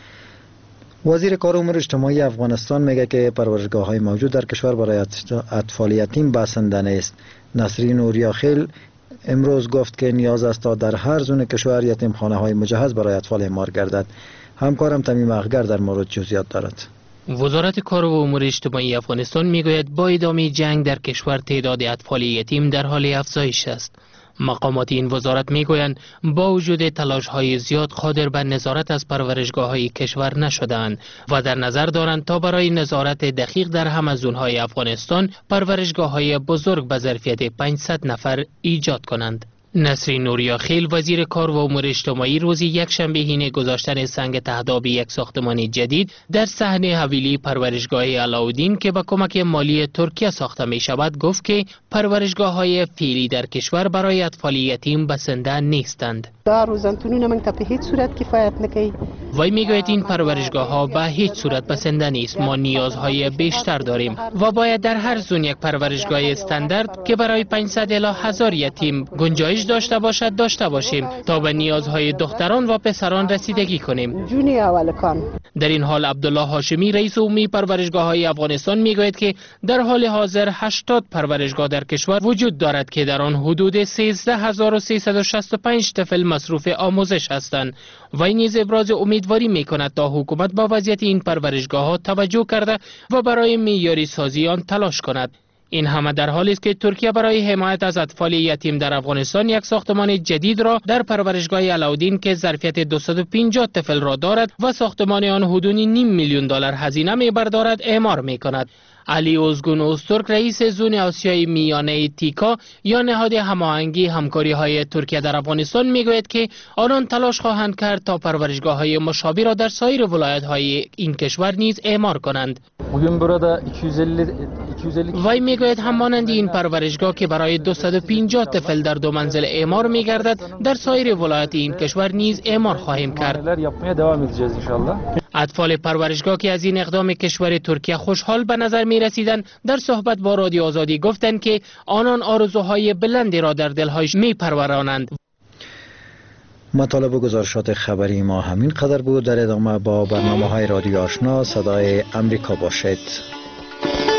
وزیر کار و امور اجتماعی افغانستان میگه که پرورشگاه‌های موجود در کشور برای اطفال یتیم بسنده نیست. نسرین اوریاخیل امروز گفت که نیاز است تا در هر زون کشور یتیمخانه‌های مجهز برای اطفال اعمار گردد. همکارم تمیم اخگر در مورد جزئیات دارد. وزارت کار و امور اجتماعی افغانستان میگوید با ادامه جنگ در کشور تعداد اطفال یتیم در حال افزایش است. مقامات این وزارت میگویند با وجود تلاش‌های زیاد قادر به نظارت از پرورشگاه‌های کشور نشدند و در نظر دارند تا برای نظارت دقیق در همه زون‌های افغانستان پرورشگاه‌های بزرگ به ظرفیت پانصد نفر ایجاد کنند. نسرین نوریاخیل وزیر کار و امور اجتماعی روزی یک شنبه حین گذاشتن سنگ تهداب یک ساختمان جدید در صحنه حویلی پرورشگاه علاودین که با کمک مالی ترکیه ساخته می شود گفت که پرورشگاه های فعلی در کشور برای اطفال یتیم بسنده نیستند. دا روزنتونونه موږ ته په هیڅ صورت کفایت نه کوي وی میگوید این پرورشگاه ها به هیچ صورت بسنده نیست. ما نیازهای بیشتر داریم و باید در هر زون یک پرورشگاه استاندارد که برای پانصد الی هزار یتیم گنجایش داشته باشد داشته باشیم تا به نیازهای دختران و پسران رسیدگی کنیم. در این حال عبدالله هاشمی رئیس عمومی پرورشگاه های افغانستان میگوید که در حال حاضر هشتاد پرورشگاه در کشور وجود دارد که در آن حدود سیزده هزار و سیصد و شصت و پنج طفل مصروف آموزش هستند. وی نیز ابراز امیدواری میکند تا حکومت با وضعیت این پرورشگاه ها توجه کرده و برای معیاری سازی آن تلاش کند. این همه در حالی است که ترکیه برای حمایت از اطفال یتیم در افغانستان یک ساختمان جدید را در پرورشگاه علاودین که ظرفیت دویست و پنجاه طفل را دارد و ساختمان آن حدود نیم میلیون دلار هزینه میبردارد اعمار میکند. علی اوزگون اوسترک رئیس زون آسیای میانه تیکا یا نهاد هماهنگی همکاری های ترکیه در افغانستان میگوید که آنان تلاش خواهند کرد تا پرورشگاه های مشابه را در سایر ولایت های این کشور نیز اعمار کنند. وی میگوید همانند این پرورشگاه که برای دویست و پنجاه طفل در دو منزل اعمار میگردد در سایر ولایت این کشور نیز اعمار خواهیم کرد. اطفال پرورشگاه که از این اقدام کشور ترکیه خوشحال به نظر می رسیدند در صحبت با رادیو آزادی گفتند که آنان آرزوهای بلندی را در دلهایش می پرورانند. مطالب و گزارشات خبری ما همین قدر بود. در ادامه با برنامه های رادیو آشنا صدای امریکا باشید.